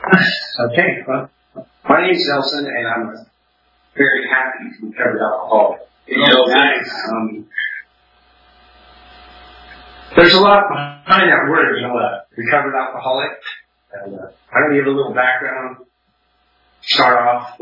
Okay, well, my name is Nelson, and I'm very happy to be recovered alcoholic. Nice. There's a lot behind that word, recovered alcoholic. And I'm going to give a little background. Start off.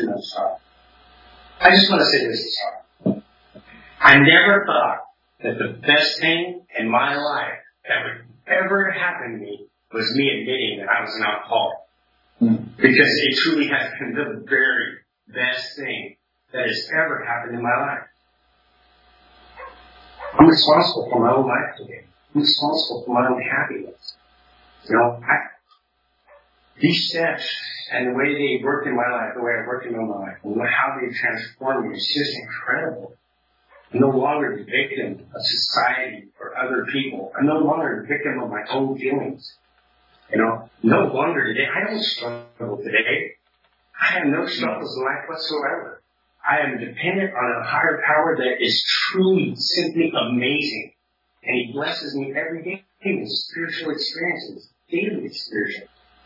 I just want to say this to start. I never thought that the best thing in my life that would ever happen to me was me admitting that I was an alcoholic. Because it truly has been the very best thing that has ever happened in my life. I'm responsible for my own life today. I'm responsible for my own happiness. These steps and the way they work in my life, the way I work in my life, and how they transform me, it's just incredible. I'm no longer the victim of society or other people. I'm no longer the victim of my own feelings. No longer today. I don't struggle today. I have no struggles in life whatsoever. I am dependent on a higher power that is truly, simply amazing. And He blesses me every day with spiritual experiences, daily spiritual.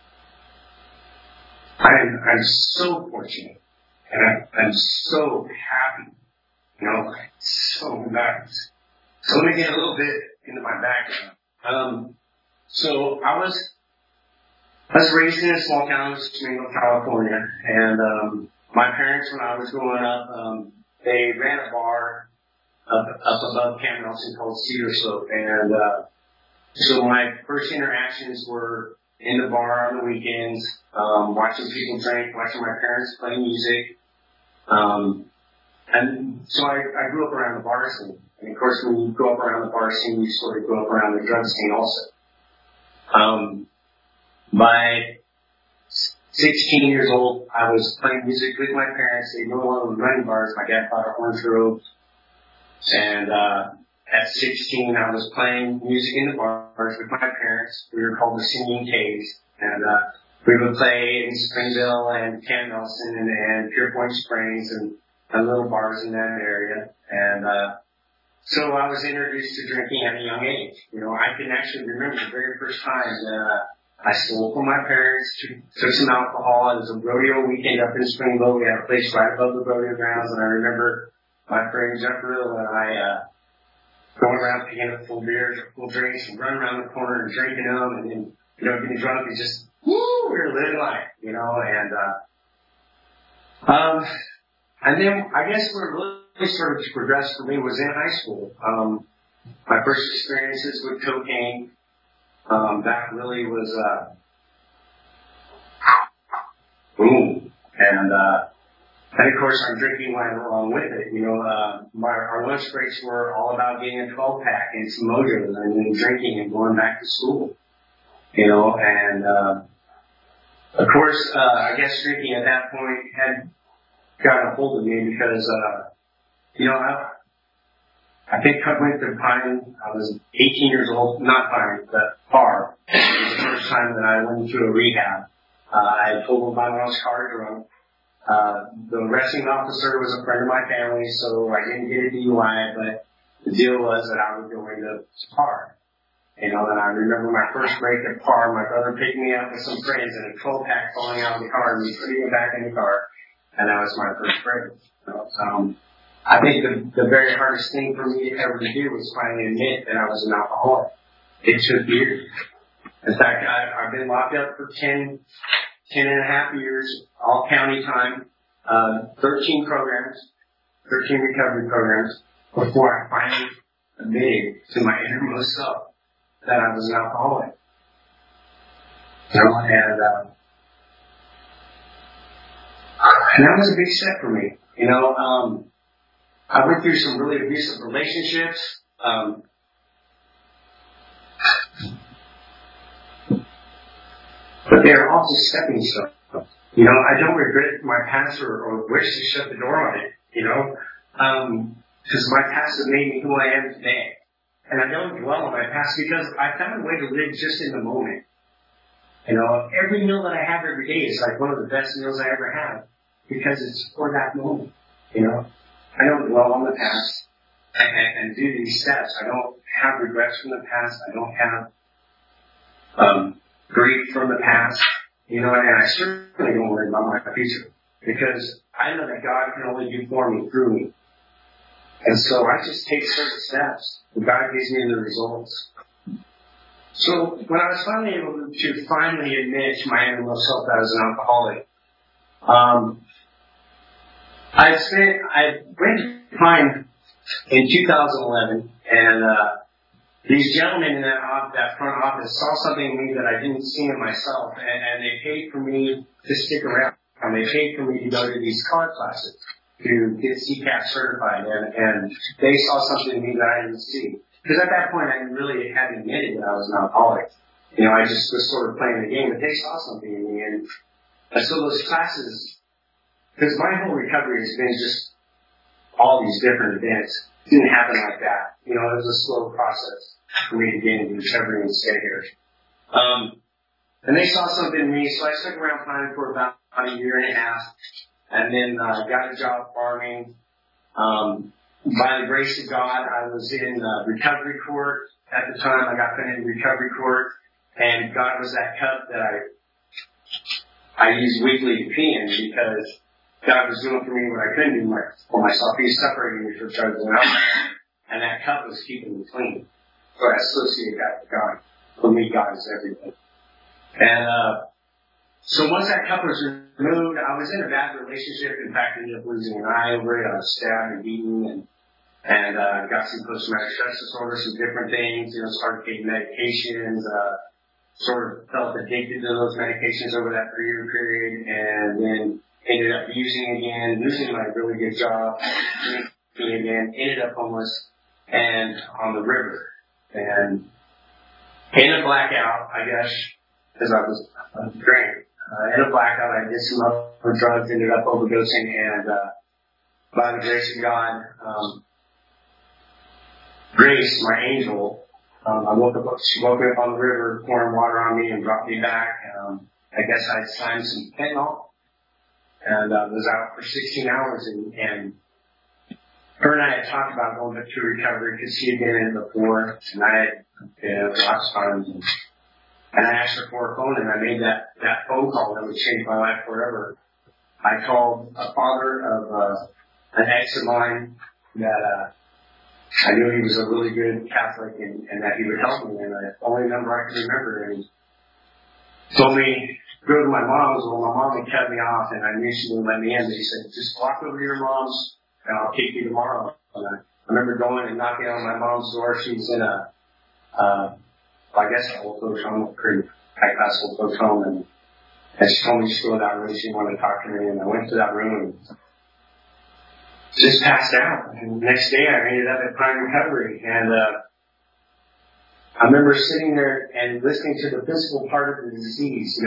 I'm so fortunate. And I'm so happy. So nice. So let me get a little bit into my background. So I was raised in a small town in Springfield, California, and my parents, when I was growing up, they ran a bar up above Camp Nelson called Cedar Slope, and so my first interactions were in the bar on the weekends, watching people drink, watching my parents play music, and so I grew up around the bar scene. And of course, when you grow up around the bar scene, you sort of grow up around the drug scene also. By 16 years old, I was playing music with my parents. They no longer were running bars. My dad bought an Orange Grove. And at 16, I was playing music in the bars with my parents. We were called the Singing Caves. And we would play in Springville and Camp Nelson and Pure Point Springs and little bars in that area. And so I was introduced to drinking at a young age. I can actually remember the very first time that I stole from my parents, took some alcohol. It was a rodeo weekend up in Springville. We had a place right above the rodeo grounds, and I remember my friend Jeff Riddle and I going around picking up full beers or full drinks and running around the corner and drinking them, and then getting drunk and just we were living life, and then I guess where it really started to progress for me was in high school. My first experiences with cocaine. That really was, boom. And of course I'm drinking right along with it. Our lunch breaks were all about getting a 12-pack and some mojos and then drinking and going back to school. And, of course, I guess drinking at that point had got a hold of me because, I think I went to Pine, I was 18 years old, not Pine, but Par. It was the first time that I went to a rehab. I had totaled my mom's car drunk. The arresting officer was a friend of my family, so I didn't get a DUI, but the deal was that I would go into Par. And I remember my first break at Par, my brother picked me up with some friends and a 12-pack falling out of the car and me putting it back in the car, and that was my first break. I think the very hardest thing for me ever to do was finally admit that I was an alcoholic. It took years. In fact, I've been locked up for 10 and a half years, all county time, 13 recovery programs, before I finally admitted to my innermost self that I was an alcoholic. And that was a big step for me. I went through some really abusive relationships. But they're all just stepping stones. I don't regret my past or wish to shut the door on it, because my past has made me who I am today. And I don't dwell on my past because I found a way to live just in the moment. Every meal that I have every day is like one of the best meals I ever have because it's for that moment, I don't dwell on the past and do these steps. I don't have regrets from the past. I don't have grief from the past. and I certainly don't worry about my future because I know that God can only do for me through me. And so I just take certain steps, and God gives me the results. So when I was finally able to finally admit to my innermost self that I was an alcoholic, I went to Pine in 2011, and these gentlemen in that front office saw something in me that I didn't see in myself, and they paid for me to stick around. And they paid for me to go to these car classes to get CCAP certified, and they saw something in me that I didn't see. Because at that point, I really hadn't admitted that I was an alcoholic. I just was sort of playing the game, but they saw something in me, and so those classes, because my whole recovery has been just all these different events. It didn't happen like that. It was a slow process for me to get into recovery and stay here. And they saw something in me, so I stuck around Pine for about a year and a half, and then got a job farming. By the grace of God, I was in recovery court at the time. I got put in recovery court, and God was that cup that I used weekly to pee in because God was doing for me what I couldn't do for myself. He was separating me from drugs and alcohol, and that cup was keeping me clean. So I associate that with God. For me, God is everything. And so once that cup was removed, I was in a bad relationship. In fact, I ended up losing an eye over it. I was stabbed and beaten, and got some post-traumatic stress disorder, some different things. Started taking medications. Sort of felt addicted to those medications over that 3-year period, and then ended up using again, losing my really good job, again, ended up homeless and on the river, and in a blackout, I guess, because I was drinking. In a blackout, I did some other drugs, ended up overdosing, and by the grace of God, Grace, my angel, she woke me up on the river, pouring water on me and brought me back. I guess I'd signed some fentanyl, and was out for 16 hours, and her and I had talked about going to recovery because she had been in it before, and I had lots of times. And I asked her for a phone, and I made that phone call that would change my life forever. I called a father of an ex of mine that I knew he was a really good Catholic and that he would help me, and the only number I could remember. And he told me, go to my mom's. Well, my mom had cut me off, and I knew she wouldn't let me in. But he said, just walk over to your mom's, and I'll take you tomorrow. And I remember going and knocking on my mom's door. She was in I guess, an old folks home, a pretty high-class old folks home, and she told me to go to that room. She wanted to talk to me, and I went to that room and just passed out. And the next day, I ended up at Pine Recovery, and I remember sitting there and listening to the physical part of the disease.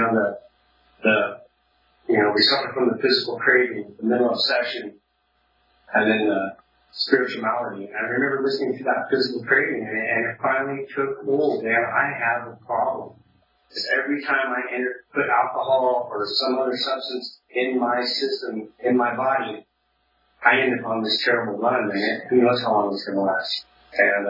We suffer from the physical craving, the mental obsession, and then the spiritual malady. And I remember listening to that physical craving, and it finally took hold. And I have a problem. Because every time I put alcohol or some other substance in my system, in my body, I end up on this terrible run, and who knows how long it's going to last. And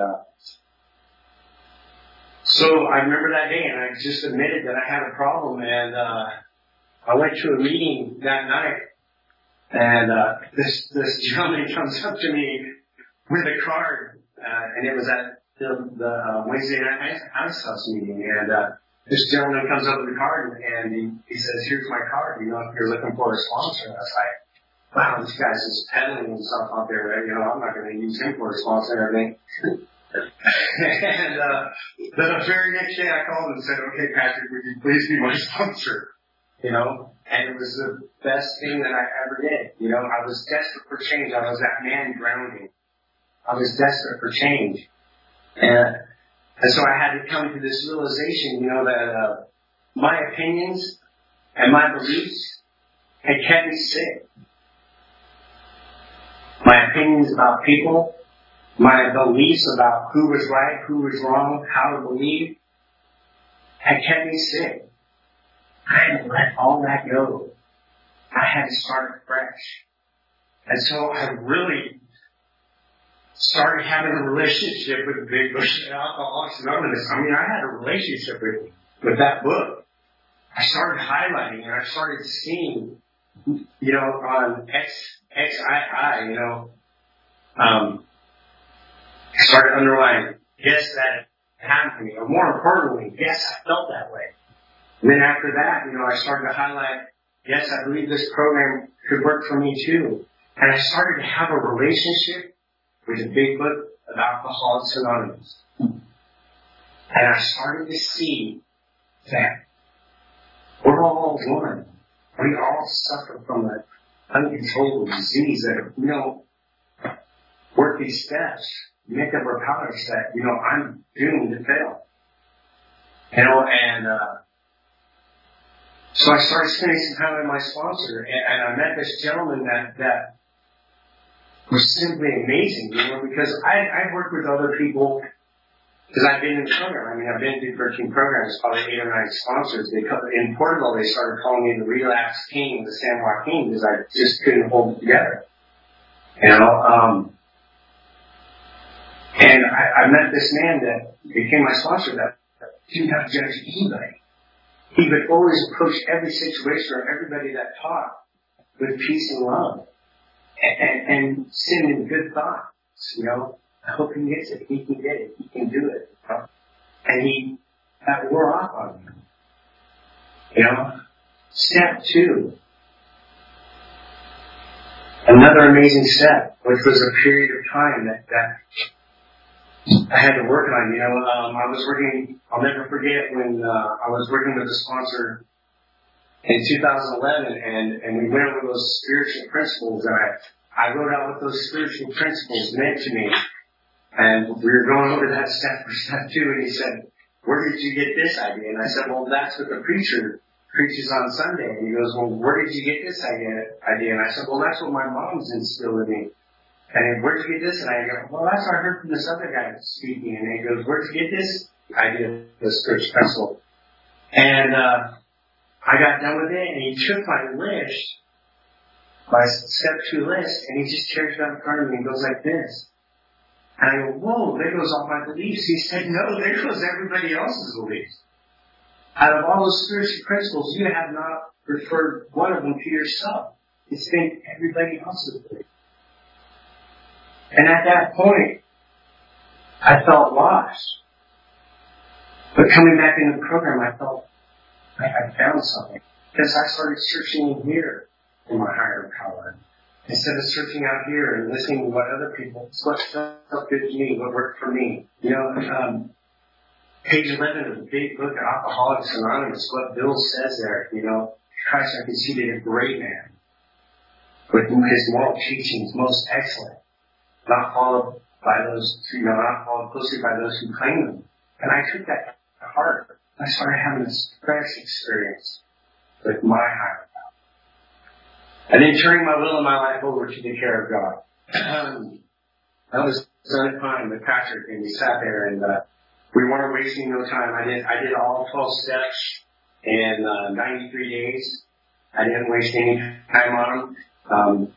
so I remember that day, and I just admitted that I had a problem, and I went to a meeting that night, and this gentleman comes up to me with a card, and it was at the Wednesday night house meeting, and this gentleman comes up with a card, and he says, here's my card, if you're looking for a sponsor. And I was like, wow, this guy's just peddling himself out there, right? I'm not going to use him for a sponsor and everything. And the very next day I called and said, okay, Patrick, would you please be my sponsor? And it was the best thing that I ever did. I was desperate for change. I was that man drowning. I was desperate for change. And so I had to come to this realization, that my opinions and my beliefs had kept me sick. My opinions about people, my beliefs about who was right, who was wrong, how to believe, had kept me sick. I had to let all that go. I had to start fresh. And so I really started having a relationship with Big Bush and Alcoholics Anonymous. I had a relationship with that book. I started highlighting and I started seeing, on XII, I started underlining, yes, that happened to me. Or more importantly, yes, I felt that way. And then after that, I started to highlight, yes, I believe this program could work for me too. And I started to have a relationship with the big book of Alcoholics Anonymous. And I started to see that we're all one. We all suffer from an uncontrollable disease that if we don't work these steps, make up our powers that, I'm doomed to fail. So I started spending some time with my sponsor, and I met this gentleman that was simply amazing, because I worked with other people, because I've been in the program. I've been through 13 programs, probably 8 or 9 sponsors. In Portugal, they started calling me the relapse king, the San Joaquin, because I just couldn't hold it together. And I met this man that became my sponsor that didn't have to judge anybody. He would always approach every situation or everybody that taught with peace and love and send in good thoughts. I hope he gets it. He can get it. He can do it. And that wore off on him. Step 2. Another amazing step, which was a period of time that I had to work on. I was working, I'll never forget when I was working with a sponsor in 2011 and we went over those spiritual principles, and I wrote out what those spiritual principles meant to me. And we were going over that step for step 2, and he said, where did you get this idea? And I said, well, that's what the preacher preaches on Sunday. And he goes, well, where did you get this idea? And I said, well, that's what my mom's instilled in me. And where'd you get this? And I go, well, that's what I heard from this other guy speaking. And he goes, where'd you get this idea, this spiritual principle? And I got done with it, and he took my list, my step 2 list, and he just carries it out in front of me and goes like this. And I go, whoa, there goes all my beliefs. He said, no, there goes everybody else's beliefs. Out of all those spiritual principles, you have not referred one of them to yourself. It's been everybody else's beliefs. And at that point, I felt lost. But coming back into the program, I felt like I found something. Because I started searching in here for my higher power. Instead of searching out here and listening to what other people, what felt good to me, what worked for me. Page 11 of the big book of Alcoholics Anonymous, what Bill says there, Christ I conceded a great man, with his moral teachings most excellent, not followed by those, not followed closely by those who claim them. And I took that to heart. I started having this fresh experience with my higher power. And then turning my will and my life over to the care of God. That was another time with Patrick, and we sat there, and we weren't wasting no time. I did all 12 steps in 93 days. I didn't waste any time on them.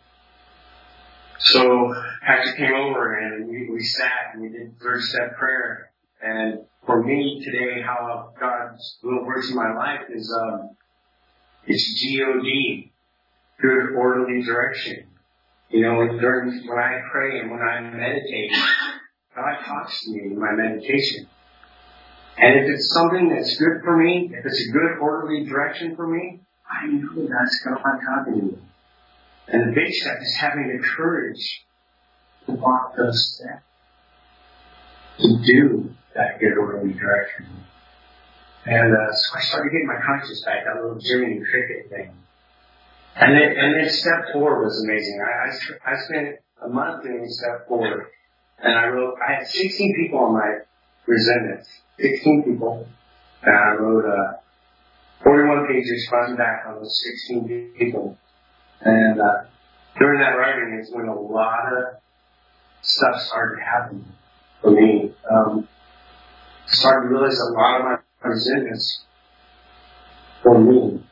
So Patrick came over, and we sat, and we did third step prayer. And for me today, how God's will works in my life is it's GOD. Good orderly direction. When I pray and when I meditate, God talks to me in my meditation. And if it's something that's good for me, if it's a good orderly direction for me, I know that's God talking to me. And the big step is having the courage to walk those steps, to do that good orderly direction. And so I started getting my conscience back, that little Jimmy Cricket thing. And then step 4 was amazing. I spent a month doing step 4, and I had 16 people on my resentments. 16 people. And I wrote 41 pages front and back on those 16 people. And during that writing is when a lot of stuff started happening for me. I started to realize a lot of my resentments for me,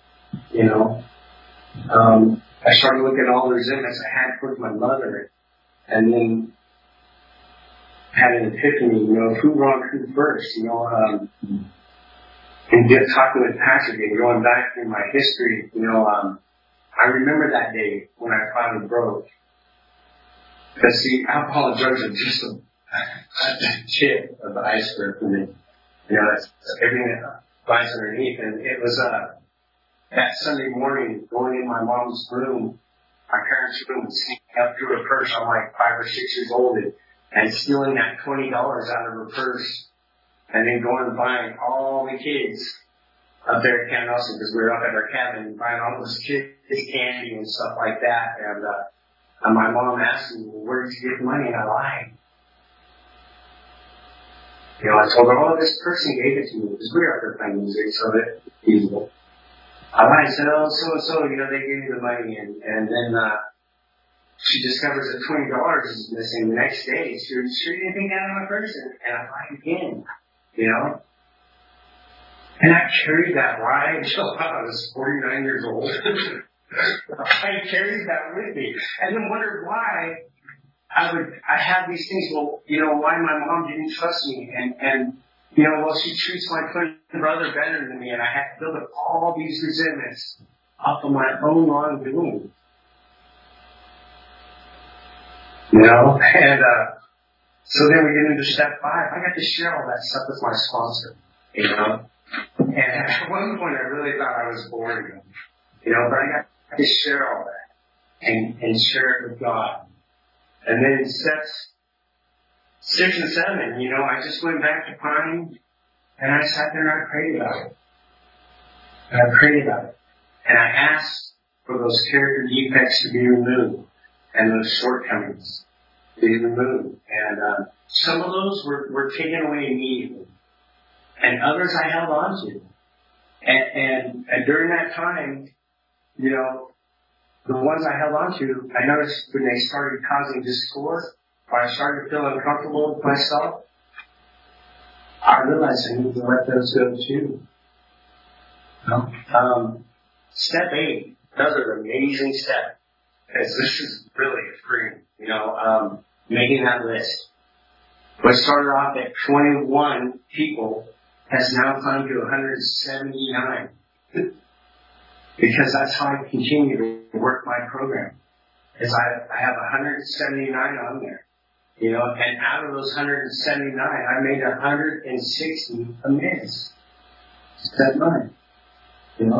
I started looking at all the resentments I had towards my mother, and then had an epiphany, who wronged who first, And just talking with Patrick and going back through my history, I remember that day when I finally broke. Because see, alcohol and drugs are just a tip of the iceberg for me. It's everything that lies underneath. And it was that Sunday morning going in my mom's room, my parents' room, and sneaking up through her purse. I'm like 5 or 6 years old, and stealing that $20 out of her purse, and then going and buying all the kids up there at Camp Nelson, because we were up at our cabin, buying all those kids candy and stuff like that. And my mom asked me, well, where did you get the money? And I lied. I told her, oh, this person gave it to me, because we were up there playing music, so that feasible. I lied. I said, oh, so, they gave me the money. And then she discovers that $20 is missing. The next day, she was sure you didn't take that out of my purse. And I lied again, And I carried that lie until I was 49 years old. I carried that with me. And then wondered why I had these things. Well, why my mom didn't trust me. And she treats my twin brother better than me. And I had to build up all these resentments off of my own wrongdoing. And so then we get into step 5. I got to share all that stuff with my sponsor, And at one point I really thought I was born again, but I got to share all that and share it with God. And then steps 6 and 7, I just went back to Pine and I sat there and I prayed about it. And I asked for those character defects to be removed and those shortcomings to be removed. And some of those were taken away immediately. And others I held on to. And during that time, the ones I held on to, I noticed when they started causing discord, or I started to feel uncomfortable with myself, I realized I need to let those go too. Step 8, another amazing step, because this is really freeing, making that list. What started off at 21 people has now climbed to 179. Because that's how I continue to work my program. Is I have 179 on there. And out of those 179, I made 160 amends. Step 9. And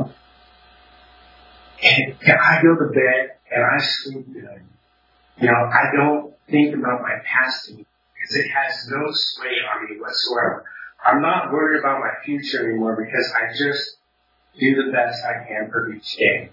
I go to bed and I sleep good. I don't think about my past because it has no sway on me whatsoever. I'm not worried about my future anymore because I just do the best I can for each day.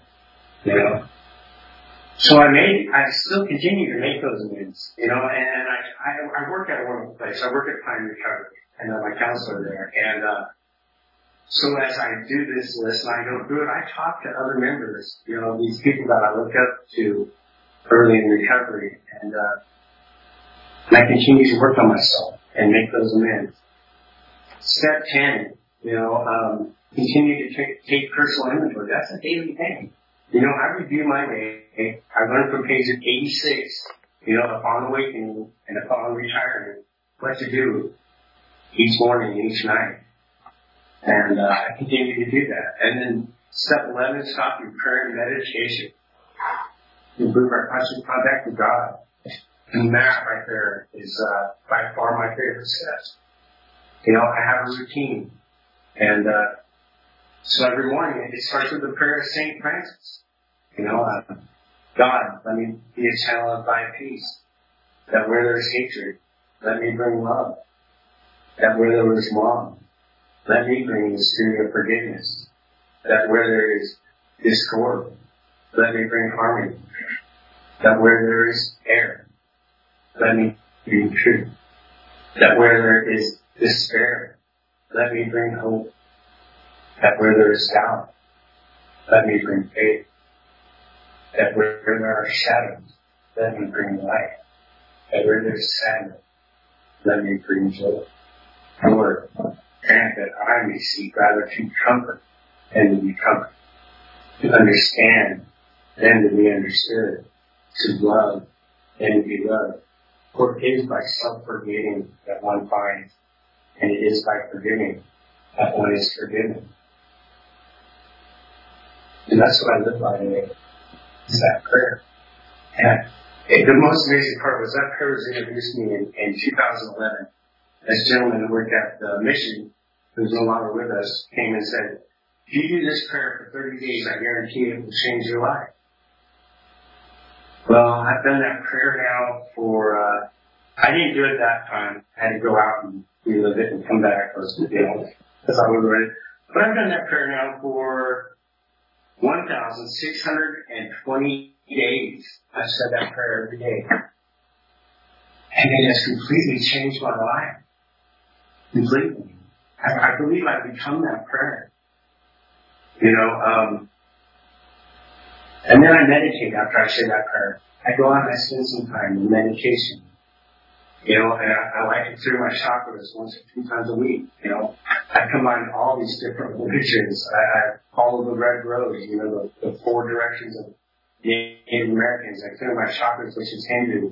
So I still continue to make those amends, and I work at a wonderful place. I work at Pine Recovery, and I'm a counselor there. And so as I do this list and I go through it, I talk to other members, these people that I look up to early in recovery, and I continue to work on myself and make those amends. Step 10, continue to take personal inventory. That's a daily thing. I review my day. I learned from page 86, upon awakening and upon retirement, what to do each morning, each night. And I continue to do that. And then step 11, stop your prayer and meditation. Improve our conscious contact with God. And that right there is by far my favorite steps. I have a routine. And so every morning it starts with the prayer of St. Francis. God, let me be a channel of thy peace. That where there is hatred, let me bring love. That where there is wrong, let me bring the spirit of forgiveness. That where there is discord, let me bring harmony. That where there is error, let me bring truth. That where there is despair, let me bring hope. That where there is doubt, let me bring faith. That where there are shadows, let me bring light. That where there is sadness, let me bring joy. Lord, grant that I may seek rather to comfort than to be comforted, to understand than to be understood, to love than to be loved. For it is by self-forgetting that one finds, and it is by forgiving that one is forgiven. And that's what I live by today, is that prayer. And the most amazing part was that prayer was introduced me in 2011. This gentleman who worked at the mission, who's no longer with us, came and said, if you do this prayer for 30 days, I guarantee it will change your life. Well, I've done that prayer now for, I didn't do it that time. I had to go out and relive it and come back, because I was ready. But I've done that prayer now for 1,620 days. I've said that prayer every day. And it has completely changed my life. Completely. I believe I've become that prayer. And then I meditate after I say that prayer. I go out and I spend some time in meditation. And I like to clear my chakras once or 2 times a week. I combine all these different religions. I follow the red road, the 4 directions of Native Americans. I clear my chakras, which is Hindu.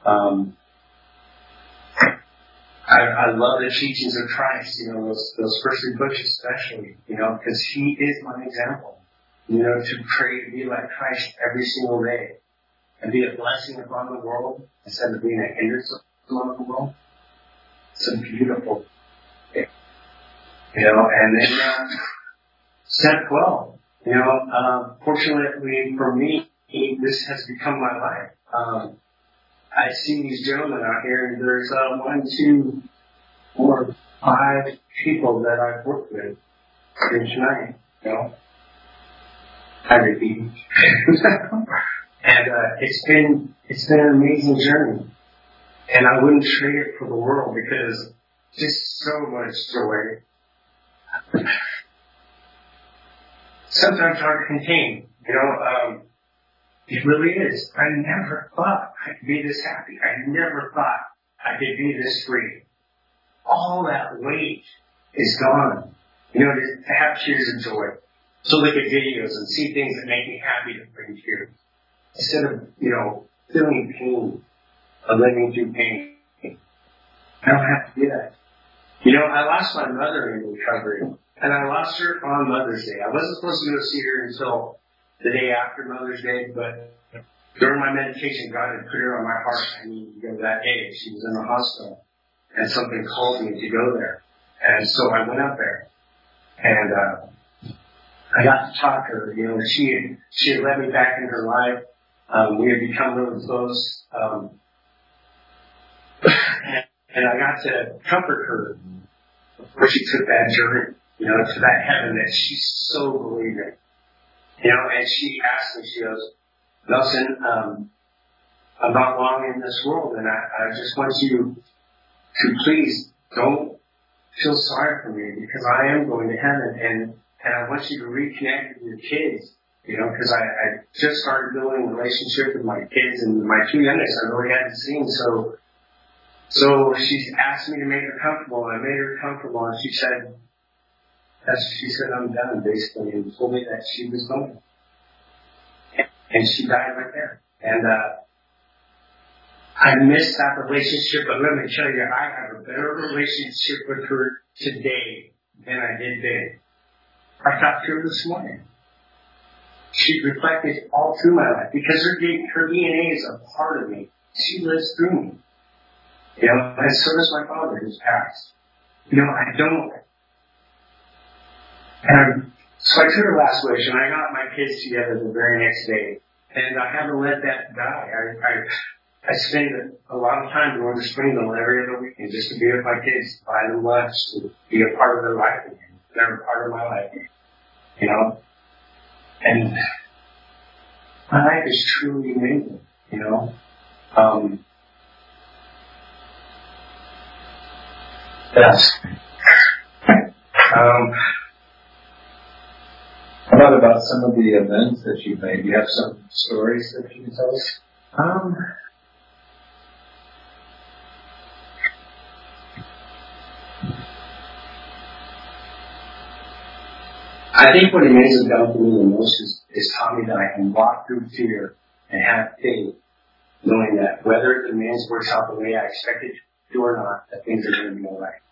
I love the teachings of Christ, those first 3 books especially, because he is my example. To pray to be like Christ every single day and be a blessing upon the world instead of being a hindrance upon the world. It's a beautiful thing. And then step 12, fortunately for me, this has become my life. I see these gentlemen out here, and there's 1, 2, 4, 5 people that I've worked with here tonight, I repeat. And it's been an amazing journey. And I wouldn't trade it for the world, because just so much joy. Sometimes hard to contain, it really is. I never thought I could be this happy. I never thought I could be this free. All that weight is gone. To have tears of joy. To look at videos and see things that make me happy to bring tears. Instead of, feeling pain, or living through pain. I don't have to do that. I lost my mother in recovery. And I lost her on Mother's Day. I wasn't supposed to go see her until the day after Mother's Day, but during my meditation, God had put her on my heart. I needed to go that day. She was in the hospital, and something called me to go there. And so I went up there, and I got to talk to her. She had let me back in her life. We had become really close, and I got to comfort her before she took that journey, to that heaven that she so believed in. And she asked me, she goes, Nelson, I'm not long in this world, and I just want you to please don't feel sorry for me, because I am going to heaven, and I want you to reconnect with your kids, because I just started building a relationship with my kids, and my 2 youngest I really hadn't seen, so she asked me to make her comfortable, and I made her comfortable, and she said, I'm done, basically, and told me that she was going. And she died right there. And I missed that relationship, but let me tell you, I have a better relationship with her today than I did then. I talked to her this morning. She reflected all through my life, because her DNA is a part of me. She lives through me. And so does my father, who's passed. I don't. So I took her last wish, and I got my kids together the very next day. And I haven't let that die. I spend a lot of time going to Springville every other weekend just to be with my kids, to buy them lunch, to be a part of their life again. They're a part of my life, And my life is truly amazing, Yes. How about some of the events that you've made? Do you have some stories that you can tell us? I think what amazes has done for me the most is taught me that I can walk through fear and have faith, knowing that whether the man's works out the way I expected to or not, that things are going to be all right.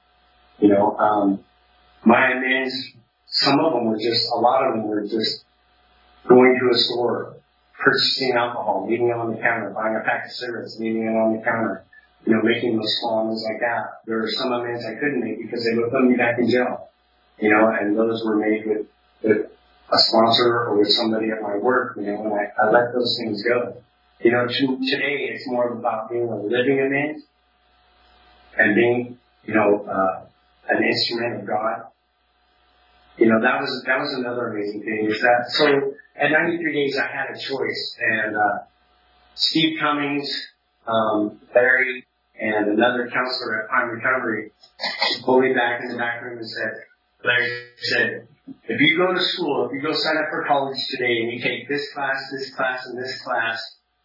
My amends, some of them were just, a lot of them were just going to a store, purchasing alcohol, leaving it on the counter, buying a pack of cigarettes, leaving it on the counter, making those small amends like that. There are some amends I couldn't make because they would put me back in jail, and those were made with a sponsor or with somebody at my work, and I let those things go. Today it's more about being a living amend and being, an instrument of God. That was another amazing thing. Is that so? At 93 days, I had a choice, and Steve Cummings, Larry, and another counselor at Pine Recovery pulled me back in the back room and said, Larry said, if you go to school, if you go sign up for college today, and you take this class, and this class,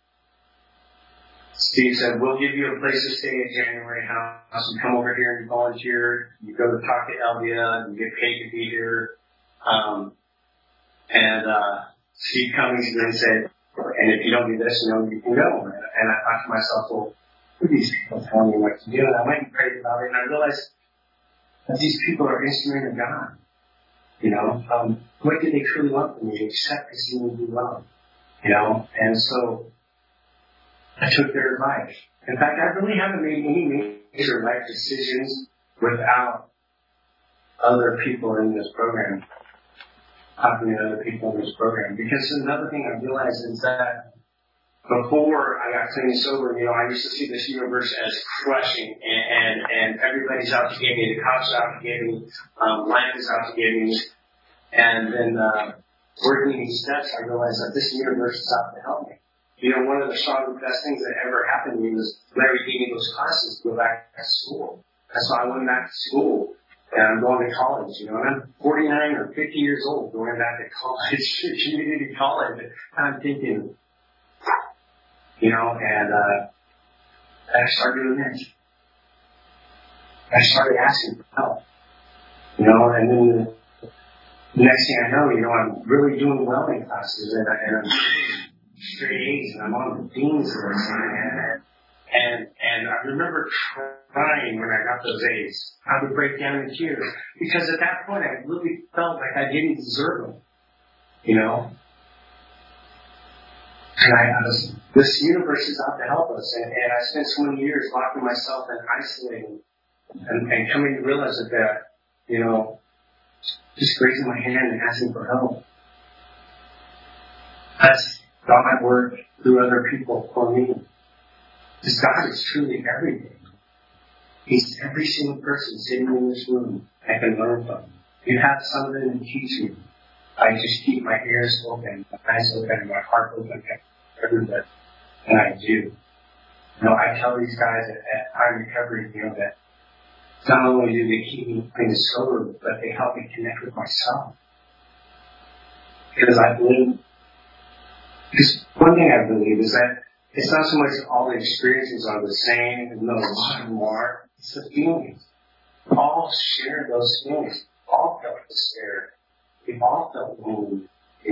Steve said, we'll give you a place to stay at January House. You come over here and you volunteer. You go to talk to Elvia. You get paid to be here. Steve Cummings then said, and if you don't do this, you can go. And I thought to myself, well, who are these people telling me what to do? And I went and prayed about it, and I realized that these people are instruments of God. What do they truly want from me? Except to see me do well. And so I took their advice. In fact, I really haven't made any major life decisions without other people in this program, talking to other people in this program. Because another thing I realized is that before I got clean and sober, I used to see this universe as crushing, and everybody's out to get me. The cops are out to get me. Life is out to get me. And then working these steps, I realized that this universe is out to help me. One of the strongest, best things that ever happened to me was Larry gave me those classes to go back to school. That's why I went back to school, and I'm going to college. And I'm 49 or 50 years old going back to college, community college. And I'm thinking, and I started doing this. I started asking for help, and then the next thing I know, I'm really doing well in classes, and I'm straight A's, and I'm on the dean's list, and I remember crying when I got those A's. I would break down in tears, because at that point I really felt like I didn't deserve them, And this universe is out to help us, and I spent so many years locking myself and isolating, and coming to realize that, just raising my hand and asking for help. That's God work through other people for me. Because God is truly everything. He's every single person sitting in this room I can learn from. You have something to teach me. I just keep my ears open, my eyes open, and my heart open to everybody. And I do. I tell these guys at Pine Recovery, that not only do they keep me clean and sober, but they help me connect with myself. Because I believe, because one thing I believe is that it's not so much all the experiences are the same, and no, a lot of them are. It's the feelings. We all share those feelings. We all felt despair. We've all felt lonely,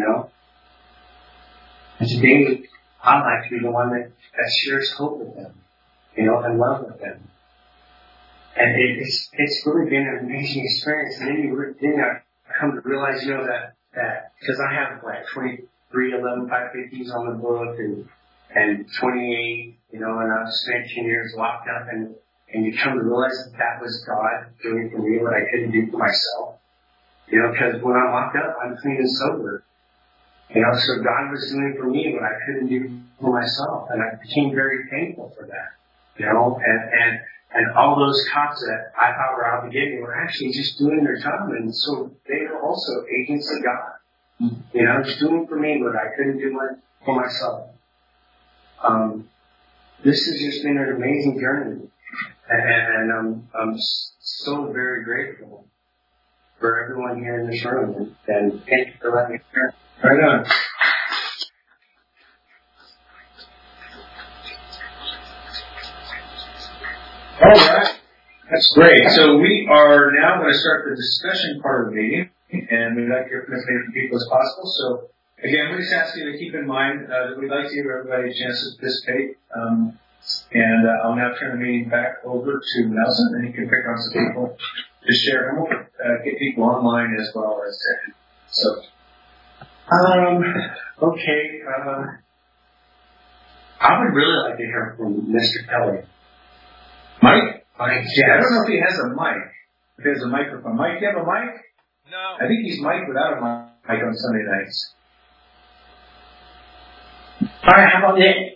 And today, I'd like to be the one that shares hope with them, and love with them. And it's really been an amazing experience. And then I come to realize, that because I have 23 11 550s on the book and 28, and I've spent 10 years locked up, and you come to realize that was God doing for me what I couldn't do for myself. Because when I'm locked up, I'm clean and sober. So God was doing for me what I couldn't do for myself, and I became very thankful for that. And all those cops that I thought were out to get me were actually just doing their job, and so they were also agents of God. Just doing for me what I couldn't do for myself. This has just been an amazing journey, and I'm so very grateful for everyone here in this room, and thank you for letting me share. Right on. All right. That's great. So we are now going to start the discussion part of the meeting, and we'd like to hear from as many people as possible. So, again, we just ask you to keep in mind that we'd like to give everybody a chance to participate. I'll now turn the meeting back over to Nelson, and he can pick on some people to share, and we'll get people online as well as so. Okay. I would really like to hear from Mr. Kelly. Mike? Mike, Yeah, I don't know if he has a mic. If he has a microphone. Mike, do you have a mic? No. I think he's Mike without a mic on Sunday nights. All right, how about Nick?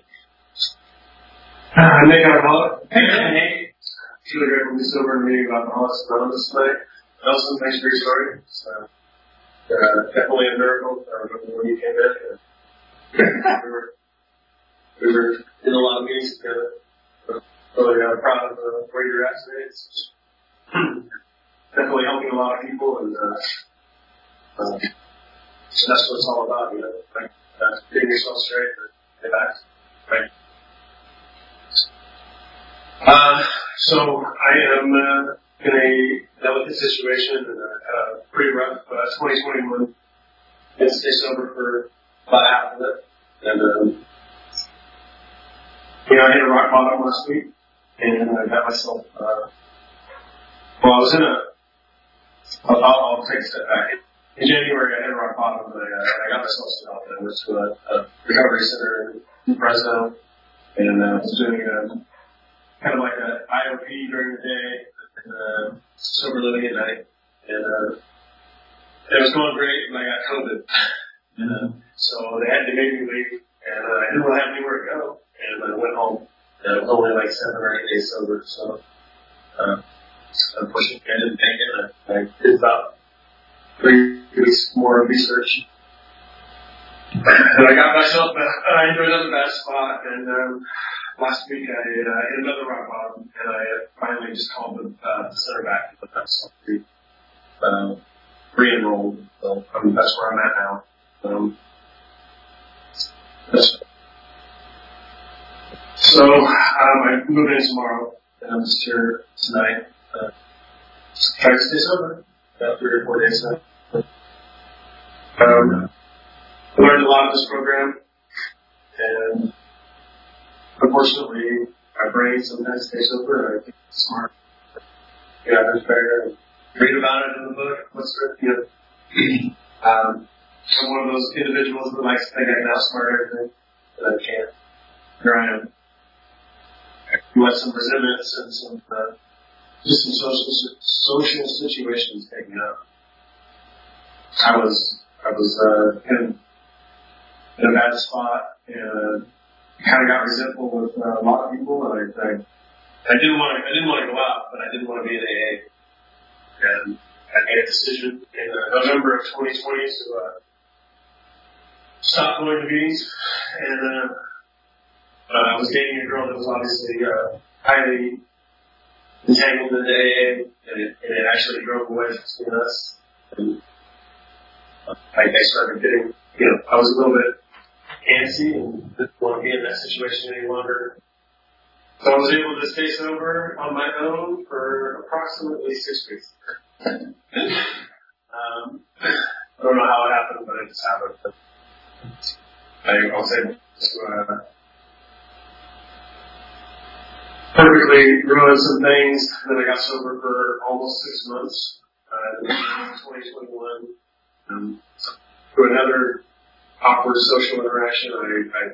Nick Arnold. Hey, Nick. It's really great when we still were meeting about the Hollis Anonymous tonight. Nelson, thanks for your story. It's definitely a miracle. I remember when you came in. We were in a lot of meetings together. Really proud of where you're at today. It's definitely helping a lot of people, and so that's what it's all about, you know, like getting yourself straight and get back. Right. So I am in a delicate situation and pretty rough. 2021, been stay sober for about half of it, and I hit a rock bottom last week, and I got myself. Well, I was in I'll take a step back. In January, I hit a rock bottom, and I got myself set up. I went to a recovery center in Fresno, and I was doing kind of like an IOP during the day, and sober living at night. And it was going great, and I got COVID. So they made me leave, and I didn't really have anywhere to go. And I went home, and I was only like 7 or 8 days sober, so unfortunately I didn't take it. I did about 3 weeks more of research. And I got myself into another bad spot, and last week I hit another rock bottom, and I finally just called the center back to put myself re-enrolled. So that's where I'm at now. So I move in tomorrow, and I'm just here tonight. Try to stay sober. About 3 or 4 days now. I learned a lot of this program, and unfortunately, my brain sometimes stays sober, and I think it's smart. Yeah, there's better. Read about it in the book. I'm one of those individuals that likes to think I can outsmart everything, but I can't. Here I am. I let some resentments and some social situations take me up. I was in a bad spot, and kind of got resentful with a lot of people, and I didn't want to go out, but I didn't want to be in AA. And I made a decision in November of 2020 to stop going to meetings, and I was dating a girl that was obviously highly entangled in AA, and it actually drove away between us. And I started getting, I was a little bit antsy and didn't want to be in that situation any longer. So I was able to stay sober on my own for approximately 6 weeks. I don't know how it happened, but it just happened. I was able to perfectly ruin some things. Then I got sober for almost 6 months in 2021. Through another awkward social interaction, I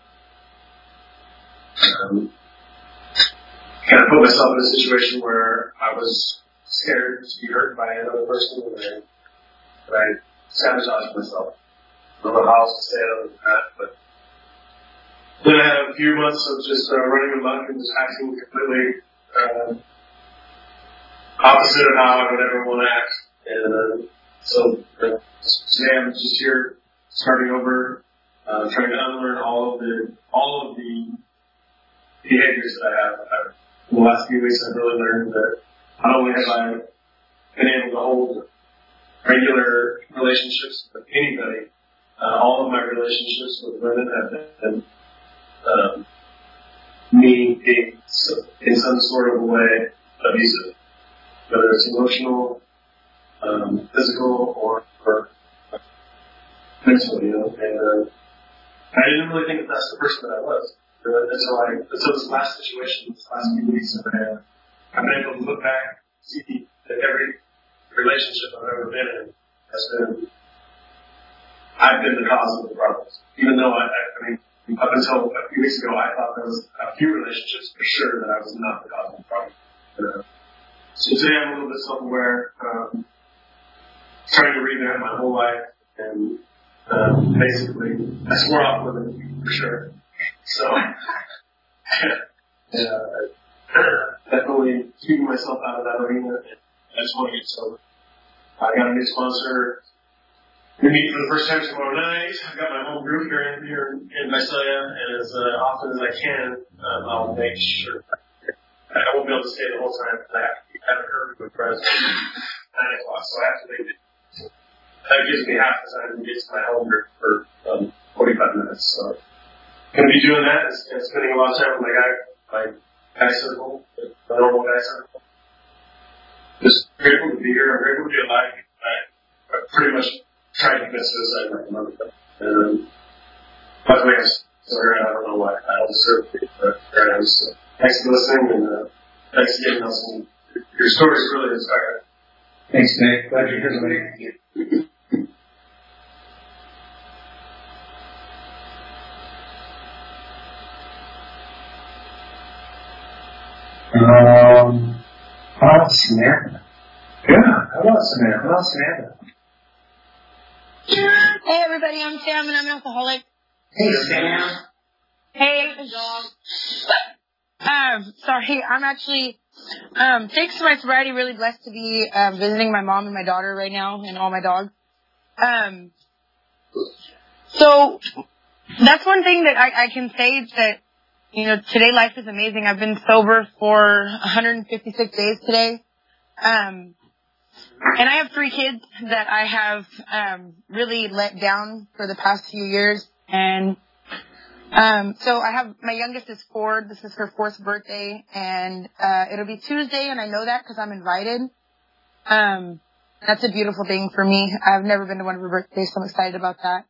kind of put myself in a situation where I was scared to be hurt by another person, and I sabotaged myself. I don't know how else to say it other than that, but then I had a few months of just running amok and just acting completely opposite of how I would ever want to act. And so today I'm just here starting over, trying to unlearn all of the behaviors that I have. In the last few weeks I've really learned that not only have I been able to hold regular relationships with anybody, all of my relationships with women have been me being in some sort of a way abusive, whether it's emotional, physical, or mental, and I didn't really think that that's the person that I was until this last situation, this last few weeks, and I've been able to look back, see that every relationship I've ever been in has been I've been the cause of the problems. Even though I mean, up until a few weeks ago, I thought there was a few relationships for sure that I was not the cause of the problem. So today I'm a little bit self-aware, trying to revamp my whole life, and basically, I swore off living for sure. So, definitely keeping myself out of that arena. I just want to get sober. I got a new sponsor. We meet for the first time tomorrow night. I've got my home group here in Visalia, and as often as I can, I'll make sure. I won't be able to stay the whole time because I haven't heard from the president at 9 o'clock, so I have to leave it. That gives me half the time to get to my home group for 45 minutes. So going to be doing that and spending a lot of time with my guy circle, the normal guy circle. Just grateful to be here. I'm grateful to be alive. I pretty much tried to commit suicide like a month ago. And by the way, I'm still here. I don't know why. I don't deserve it, but here I am. So thanks for listening, and thanks again, Nelson. Your story is really inspiring. Thanks, Nick. Glad you're here today. How about Samantha? Yeah, how about Samantha? Hey everybody, I'm Sam and I'm an alcoholic. Hey, Sam. Hey. Sorry, I'm actually, thanks to my sobriety, really blessed to be visiting my mom and my daughter right now and all my dogs. So that's one thing that I can say is that, you know, today life is amazing. I've been sober for 156 days today. And I have 3 kids that I have really let down for the past few years. And so I have, my youngest is 4. This is her 4th birthday. And it'll be Tuesday, and I know that because I'm invited. That's a beautiful thing for me. I've never been to one of her birthdays, so I'm excited about that.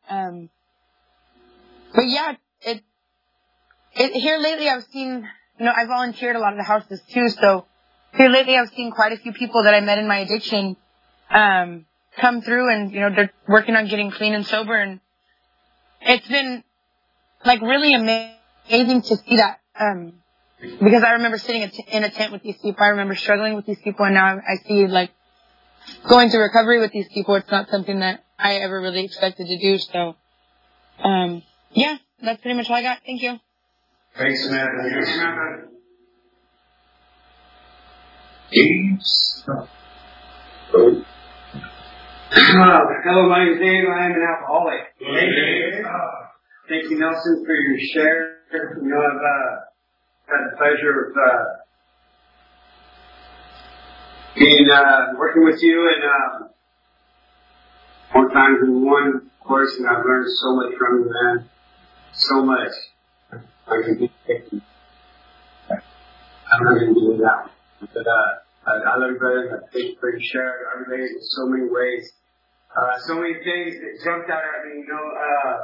But yeah, here lately I've seen, you know, I volunteered a lot of the houses too, so here lately I've seen quite a few people that I met in my addiction come through, and, you know, they're working on getting clean and sober, and it's been like really amazing to see that, because I remember sitting in a tent with these people. I remember struggling with these people, and now I see, like, going through recovery with these people. It's not something that I ever really expected to do. So, yeah, that's pretty much all I got. Thank you. Thanks, Samantha. Hello, my name is Dave. I am an alcoholic. Thank you, Nelson, for your share. You know, I've had the pleasure of working with you, and more times than one, of course, and I've learned so much from you, man. So much. I can be taken. I'm not going to do that. But I love you, brother. I thank you for your share. I relate in so many ways. So many things that jumped out at me, you know,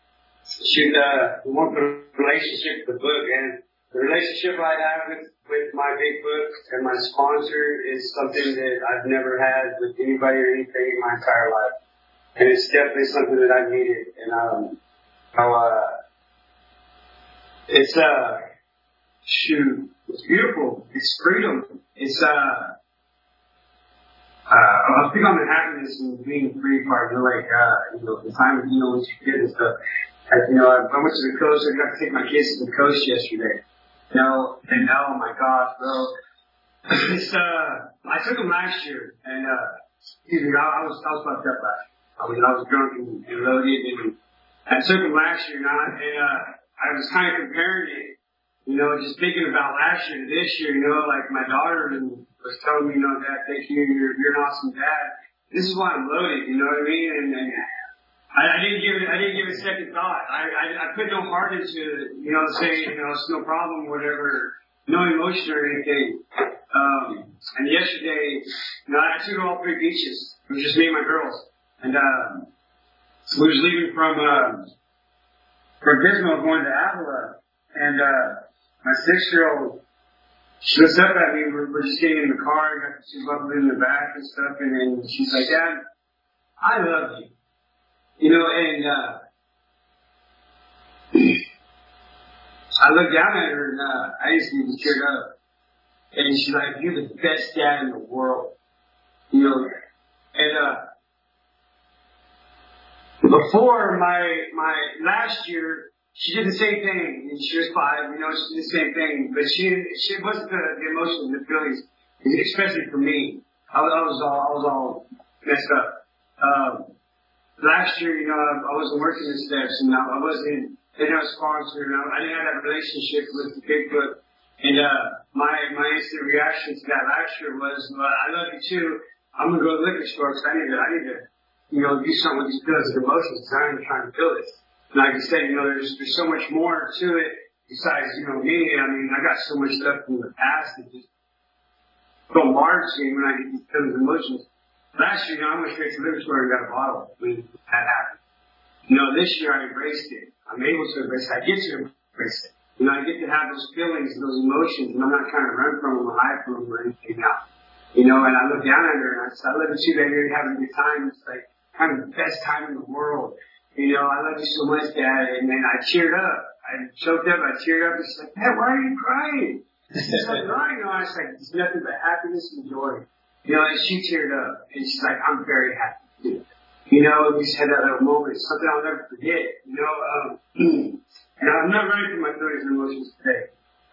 one relationship with the book, and the relationship I have with my big book and my sponsor is something that I've never had with anybody or anything in my entire life. And it's definitely something that I needed. And, it's beautiful. It's freedom. It's, I'll speak on the happiness and being free part, you know, like, you know, the time, you know, when you get and stuff. You know, I went to the coast. I got to take my kids to the coast yesterday. You know, and oh my gosh, bro. It's, I took them last year, and, excuse me, I was fucked up last year. I was drunk and loaded, and I took them last year, and I was kind of comparing it, you know, just thinking about last year to this year, you know, like my daughter was telling me, you know, Dad, thank you, you're an awesome dad. This is why I'm loaded, you know what I mean? And I didn't give it second thought. I put no heart into it, you know, saying, you know, it's no problem, whatever, no emotion or anything. And yesterday, you know, I took all 3 beaches. It was just me and my girls. And, we was leaving from Gizmo going to Avila. And, my 6-year-old, she looks up at me. We're just getting in the car. She's buckled in the back and stuff. And then she's like, Dad, I love you. and I looked down at her and I just even teared up. And she's like, "You're the best dad in the world." And before my last year, she did the same thing. And she was 5, she did the same thing. But she wasn't the emotions and the feelings, especially for me. I was all messed up. Last year, I wasn't working the steps, and I didn't have a sponsor, and I didn't have that relationship with Bigfoot. And my instant reaction to that last year was, "Well, I love you too. I'm gonna go to the liquor store because I need to do something with these feelings and emotions. Because I'm trying to feel this." And like I said, there's so much more to it besides me. I mean, I got so much stuff from the past that just bombards me when I get these feelings and emotions. Last year, I went straight to the liquor store and got a bottle when that happened. This year I embraced it. I'm able to embrace it. I get to embrace it. I get to have those feelings, those emotions, and I'm not trying to run from them or hide from them or anything now. And I look down at her and I said, "I love you too, baby. You're having a good time. It's like having the best time in the world. I love you so much, Dad." And then I teared up. I choked up. I teared up. And she's like, "Dad, why are you crying?" She's like, I was like, "It's nothing but happiness and joy." And she teared up. And she's like, "I'm very happy too." We just had that little moment. It's something I'll never forget. And I'm not running from my feelings and emotions today.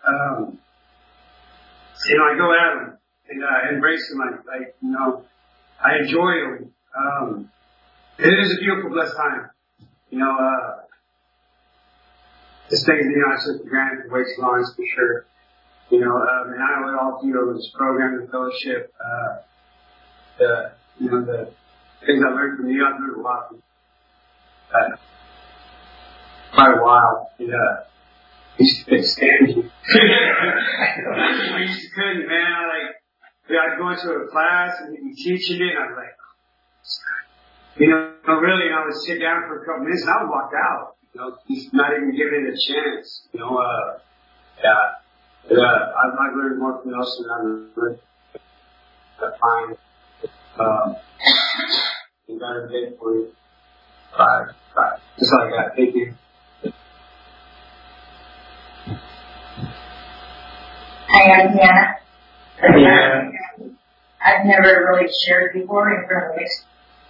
I go at them and I embrace them. I enjoy them. It is a beautiful, blessed time. This thing, I took for granted for way too long, for sure. And I owe it all to this program, the fellowship, the things I learned from you. I've learned a lot from quite a while. I used to stand you. I used to couldn't, man. I'd go into a class and he'd be teaching it, and I'd be like, really, and I would sit down for a couple minutes and I would walk out. He's not even giving it a chance. I've learned more from Nelson than I've learned. I find you got a day for you. 5. That's all I got. Thank you. Hi, I'm Deanna. Yeah. I've never really shared before in front of this.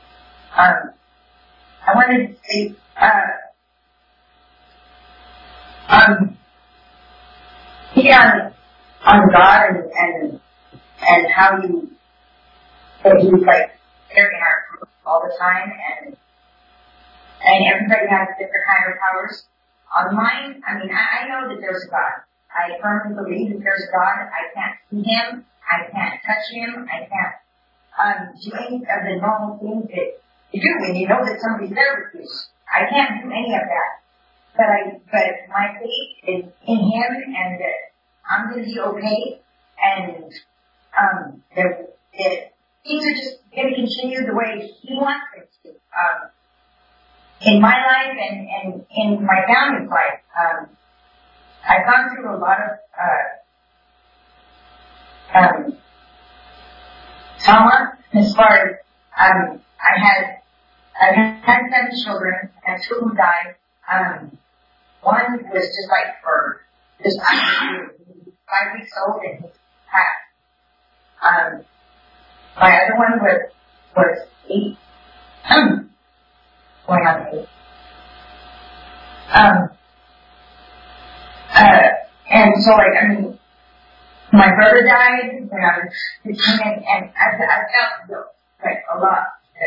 I wanted to say, on God and how that He's like there in our group all the time, and everybody has different higher powers. On mine, I know that there's a God. I firmly believe that there's a God. I can't see Him. I can't touch Him. I can't do any of the normal things that you do when you know that somebody's there with you. I can't do any of that. But my faith is in Him, and that I'm going to be okay, and that things are just going to continue the way He wants them to. In my life and in my family's life, I've gone through a lot of trauma as far as I've had 7 children, and 2 of them died. One was just like for just 5 weeks old, and he passed. My other one was 8, going on 8. And so my brother died when I was 15, and I felt guilt, a lot.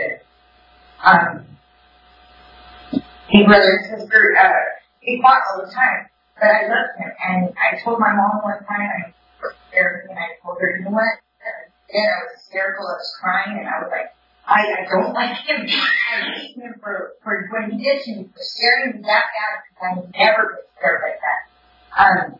His brother and sister, he fought all the time, but I loved him, and I told my mom one time, I was therapy, and I told her, "You know what?" Then I was hysterical, I was crying, and I was like, I don't like him. I hate him for what he did to me, for scaring me that bad, because I never been scared like that.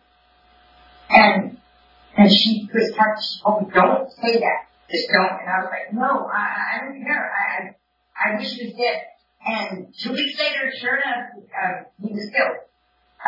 And she was telling me, she told me, "Don't say that. Just don't." And I was like, "No, I don't care. I wish he was dead." And 2 weeks later, sure enough, he was killed.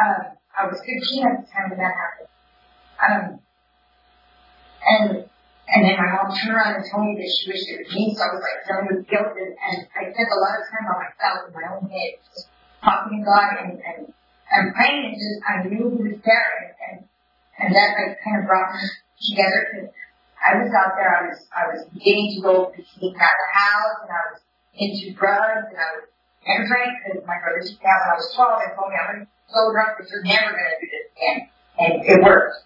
I was 15 at the time when that happened. And then my mom turned around and told me that she wished it was me, so I was like feeling with guilt, and I spent a lot of time on myself in my own head, just talking to God and praying, and just I knew He was there, and that like kind of brought me together. Cause I was out there, I was beginning to go to sneak out of the house, and I was into drugs, and I drank because my brother took me out when I was 12 and told me I'm going to be so drunk that you're never going to do this again, and it worked.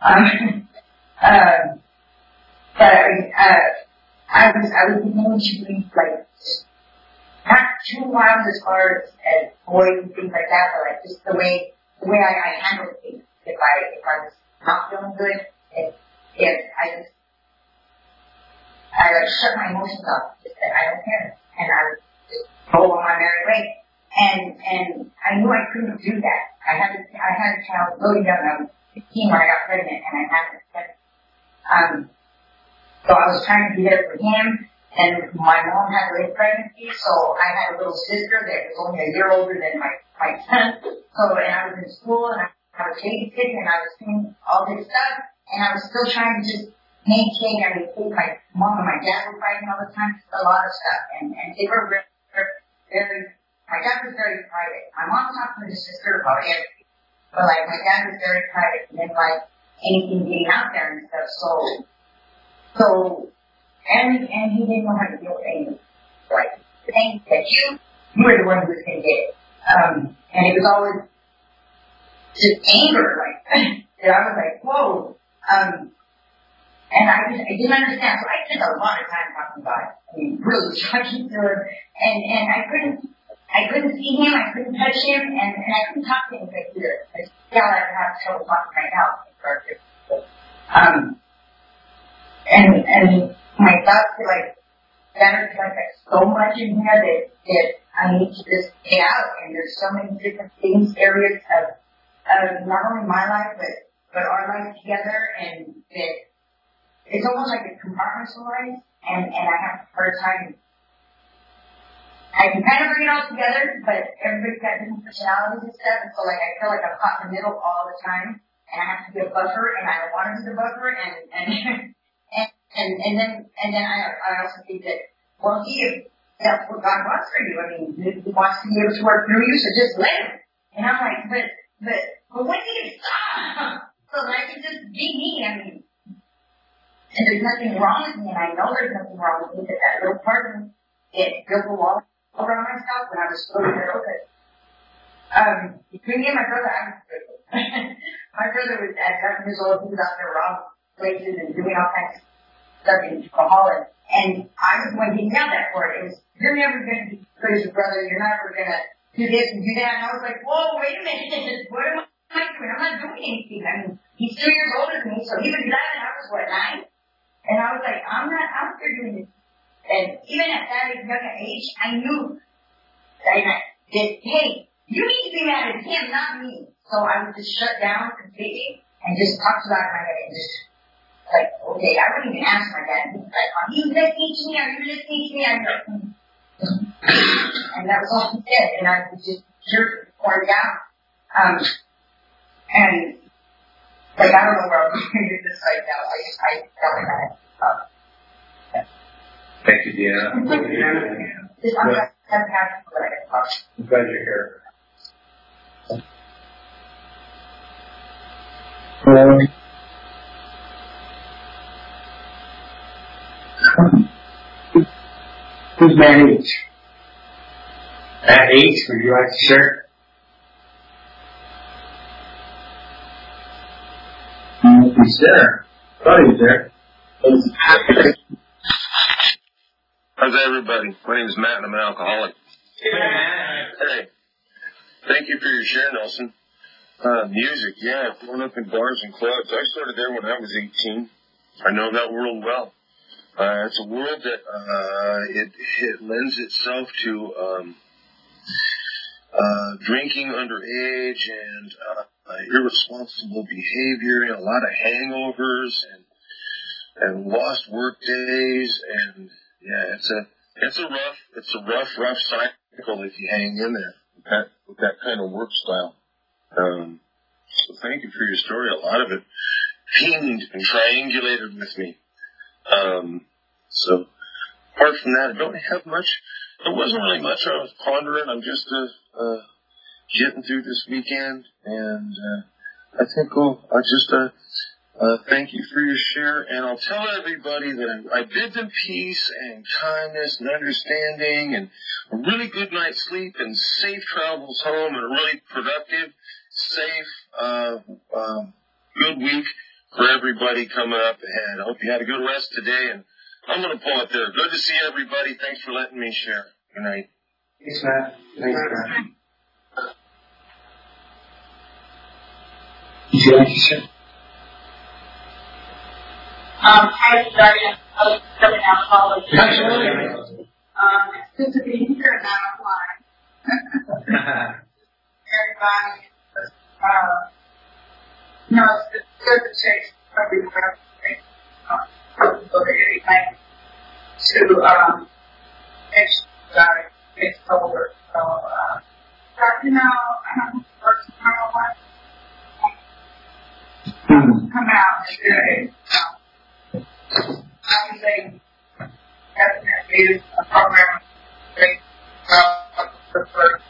But I was beginning to be like, not too wild as far as boys and things like that, but like just the way I handled things. If I was not feeling good, if I like shut my emotions off, just said I don't care, and I would just go on my merry way. And I knew I couldn't do that. I had a child really young. I was 15 when I got pregnant, and I had a so I was trying to be there for him, and my mom had late pregnancy, so I had a little sister that was only a year older than my son. So, and I was in school, and I was babysitting, and I was doing all this stuff, and I was still trying to just maintain. I mean, my mom and my dad were fighting all the time, a lot of stuff, and they were very, my dad was very private. My mom talked to his sister about everything, but like my dad was very private, and didn't like anything getting out there and stuff, and he didn't know how to deal with anything. Like, the thing that you were the one who was going to get it. And it was always just anger, like, that I was like, whoa. And I didn't understand. So I spent a lot of time talking about it. I mean, really talking to him. And I couldn't see him, I couldn't touch him, and I couldn't talk to him like either. I still have trouble talking right now. And my thoughts were like, there's like so much in here that I need to just get out, and there's so many different things, areas of not only my life, but our life together, and that it's almost like it's compartmentalized, and I have a hard time. I can kind of bring it all together, but everybody's got different personalities and stuff, and so like I feel like I'm caught in the middle all the time, and I have to be a buffer, and I don't want to be the buffer, and then I also think that, well, that's what God wants for you. I mean, He wants to be able to work through you, so just let Him. And I'm like, but when do you stop? So that I can just be me. I mean, and there's nothing wrong with me, and I know there's nothing wrong with me, but that little part of me, it built a wall around myself when I was really little. Between me and my brother, I was good. My brother was at 7 years old. He was out there robbing places and doing all kinds of stuff in Holland. And I was the one getting yelled at for it. It was, you're never going to be good as a brother. You're never going to do this and do that. And I was like, whoa, wait a minute. What am I doing? I'm not doing anything. I mean, he's 2 years older than me, so he was 11. I was, 9? And I was like, I'm not out there doing this. And even at that young age, I knew that, hey, you need to be mad at him, not me. So I would just shut down completely and just talk to God in my head and just, like, okay, I wouldn't even ask my dad. He's like, are you listening to me? Are you listening to me? I'm like, and that was all he said. And I would just pour it down. And, like, I don't know where I'm going with this right now. I felt like that. Thank you, Deanna. I'm happy for it. I'm glad you're here. Who's Matt H? Matt H, would you like to share? He's there. Thought he was there. How's everybody? My name is Matt and I'm an alcoholic. Hey. Thank you for your share, Nelson. Music, yeah, I've grown up in bars and clubs. I started there when I was 18. I know that world well. It's a world that it lends itself to drinking underage and irresponsible behavior, a lot of hangovers and lost work days, and yeah, it's a rough cycle if you hang in there with that kind of work style. So thank you for your story. A lot of it pinged and triangulated with me. So apart from that, I don't have much. There wasn't really much I was pondering. I'm just getting through this weekend, and I think I'll just thank you for your share, and I'll tell everybody that I bid them peace and kindness and understanding and a really good night's sleep and safe travels home and a really productive, safe, good week for everybody coming up ahead. I hope you had a good rest today, and I'm going to pull it there. Good to see everybody. Thanks for letting me share. Good night. Thanks, Matt. Thanks, Matt. Would you like to share? Hi, sorry, I was stepping out of college. It's good to be here and not online. Everybody, it's good to take everywhere. To make sure that it's over. So, I don't work tomorrow. Come out today. I would say definitely is a program for first.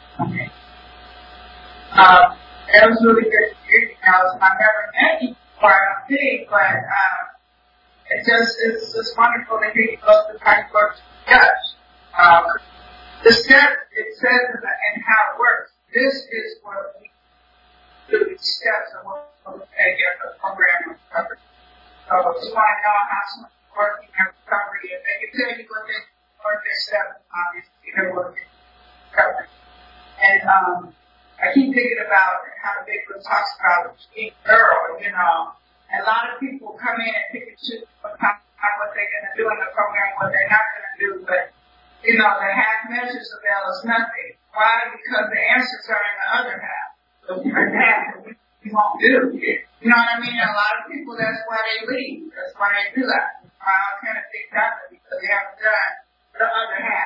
That was really good experience. I've never met you before, I don't think, but it's just wonderful to hear you both the kind of work judge. The step, it says and how it works. This is what we do, the steps of what we take as a program of recovery. So if you want to know how someone's working in recovery, if they can tell you what their steps, obviously they're working in recovery. And I keep thinking about how Bigfoot talks about being thorough, a lot of people come in and pick and choose what they're going to do in the program, what they're not going to do, but, the half measures avail us nothing. Why? Because the answers are in the other half. The first half that we won't do. You know what I mean? A lot of people, that's why they leave. That's why they do that. I kind of think that because they haven't done the other half.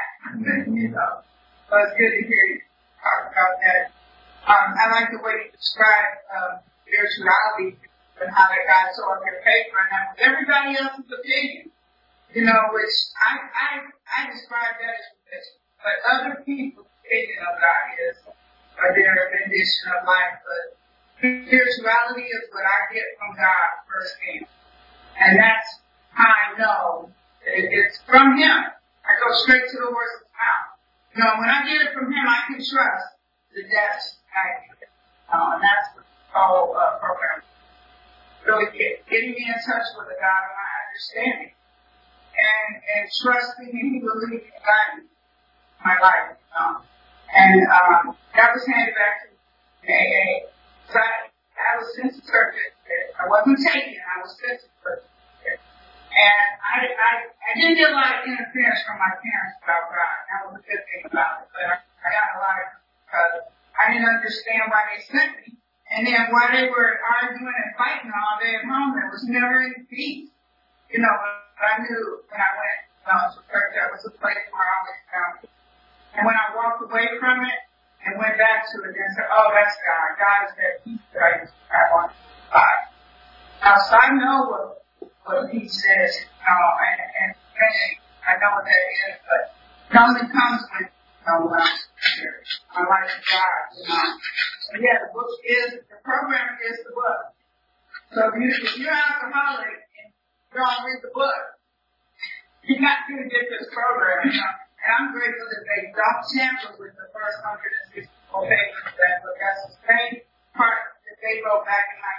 So it's good to hear you talk about that. I like the way you describe spirituality and how they got so on your paper and that was everybody else's opinion, which I describe that as religion. But other people's opinion of God is their rendition of life. But spirituality is what I get from God firsthand. And that's how I know it's from Him. I go straight to the horse's mouth. When I get it from Him, I can trust the depths I get. And that's what the whole program really getting me in touch with the God of my understanding and trusting and He will lead and guide me in my life. And that was handed back to AA. So I was sensitive. I wasn't taking, I was sensitive. And I didn't get a lot of interference from my parents about God. That was a good thing about it. But I got a lot of because I didn't understand why they sent me. And then while they were arguing and fighting all day at home, there was never any peace. But I knew when I went to church, that was a place where I was found. And when I walked away from it and went back to it and said, oh, that's God. God is that peace that I used to have on God. Now, so I know what He says, and I know what that is, but it only comes when when I'm here. I like God, So yeah, the program is the book. So if you're alcoholic and you don't read the book, you're not going to get this program, And I'm grateful that they don't tamper with the first 164 pages of that book. That's the same part that they wrote back in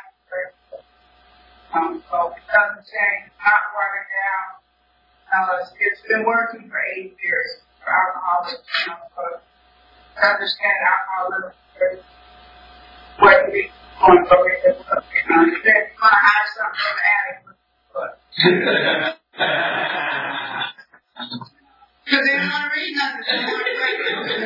1930. So it doesn't change. It's not watered down. It's been working for 8 years for alcoholics, to understand alcoholism. What it is going to read the book. If they're going to have something from the addict with the book. Because they don't want to read nothing. They want to read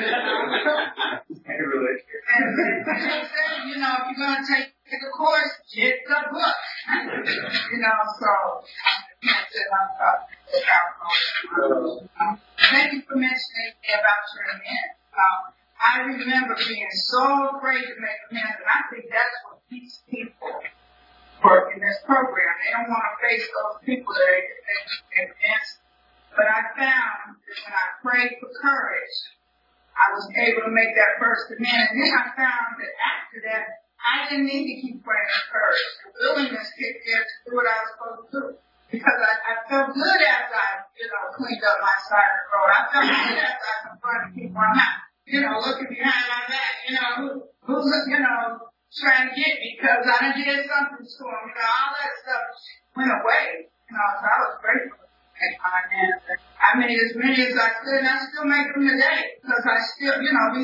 And they say, if you're going to take a course, get the book. So I can't sit on top of alcohol. Thank you for mentioning about your amends. I remember being so afraid to make amends, and I think that's what keeps people work in this program. They don't want to face those people that they against. But I found that when I prayed for courage, I was able to make that first demand. And then I found that after that, I didn't need to keep praying for courage. The willingness kicked in to do what I was supposed to do. Because I felt good after I, cleaned up my side of the road. I felt good after I confronted people. I'm not, looking behind my back, who's, trying to get me because I done did something to them. All that stuff went away. So I was grateful to make my answer. I made as many as I could, and I still make them today because I still,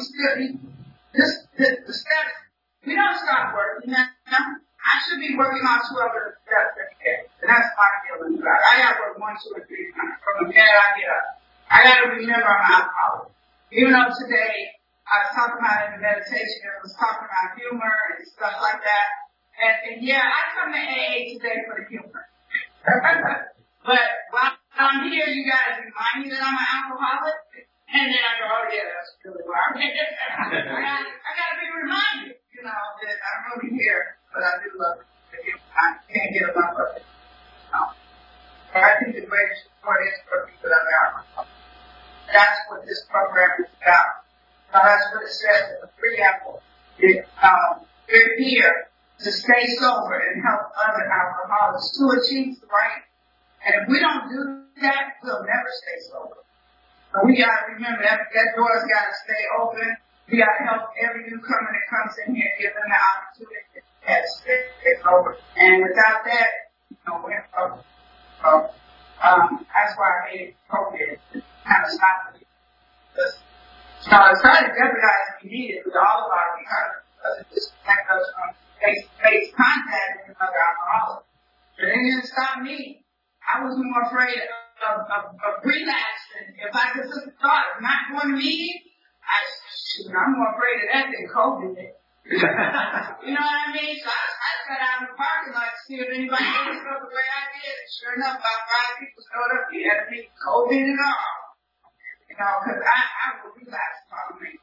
the steps, we don't stop working. I should be working on 2 other steps every day. And that's my feeling about it. I got to work 1, 2, or 3 times from the minute I get up. I got to remember I'm an alcoholic. Even though today, I was talking about it in meditation, I was talking about humor and stuff like that. And yeah, I come to AA today for the humor. But while I'm here, you guys remind me that I'm an alcoholic. And then I go, oh yeah, that's really why I'm here. I got to be reminded, that I'm really here. But I do love the humor. I can't get enough of it. But I think the greatest support is for people that are alcoholics. That's what this program is about. That's what it says in the preamble. We're here to stay sober and help other alcoholics to achieve the right. And if we don't do that, we'll never stay sober. So we got to remember that door's got to stay open. We got to help every newcomer that comes in here, give them the opportunity to stay sober. And without that, we're in trouble. So, that's why I made it appropriate to kind of stop it. So I was trying to jeopardize if we needed with all of our recovery because it just protect us from face-to-face contact with another alcoholic. But it didn't stop me. I was more afraid of relapse. And if I could just thought of not going to meetings, I'm more afraid of that than COVID. You know what I mean? So I sat out in the parking lot to see if anybody did stuff the way I did. And sure enough, about 5 people showed up. We had to meet COVID and all. Because I will relapse probably.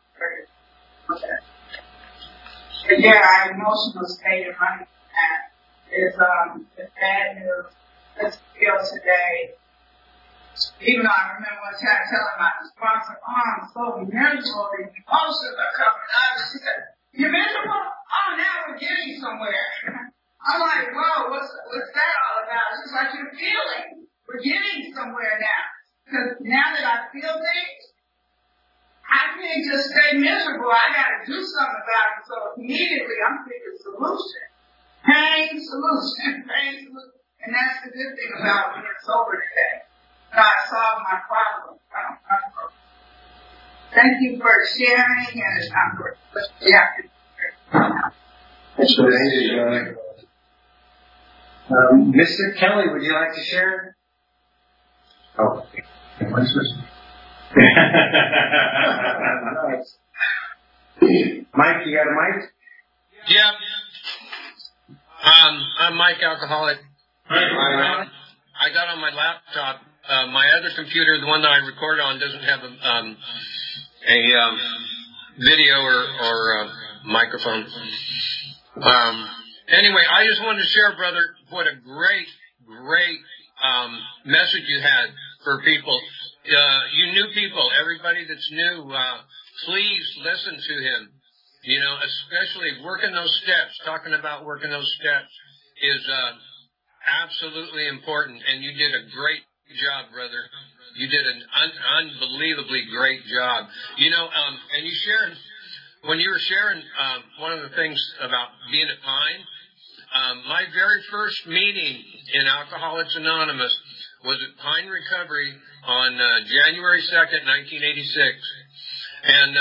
But yeah, our emotional state of money is bad news. Let's feel today. Even though I remember one time telling my sponsor, I'm so miserable, the emotions are coming out. She said, you're miserable? Oh, now we're getting somewhere. I'm like, whoa, what's that all about? It's like you're feeling. We're getting somewhere now. Because now that I feel things, I can't just stay miserable. I got to do something about it. So immediately I'm thinking solution. Pain, solution. And that's the good thing about being sober today. God solved my problem. Thank you for sharing and for Mr. Kelly, would you like to share? Oh, Mike, you got a mic? Yeah. I'm Mike Alcoholic. I got on my laptop. My other computer, the one that I record on, doesn't have a video or microphone. Anyway, I just wanted to share, brother, what a great message you had for people. You new people, everybody that's new, please listen to him. Especially working those steps, talking about working those steps is absolutely important. And you did a great job, brother. You did an unbelievably great job. And you shared, when you were sharing one of the things about being at Pine, my very first meeting in Alcoholics Anonymous was at Pine Recovery on January 2nd, 1986. And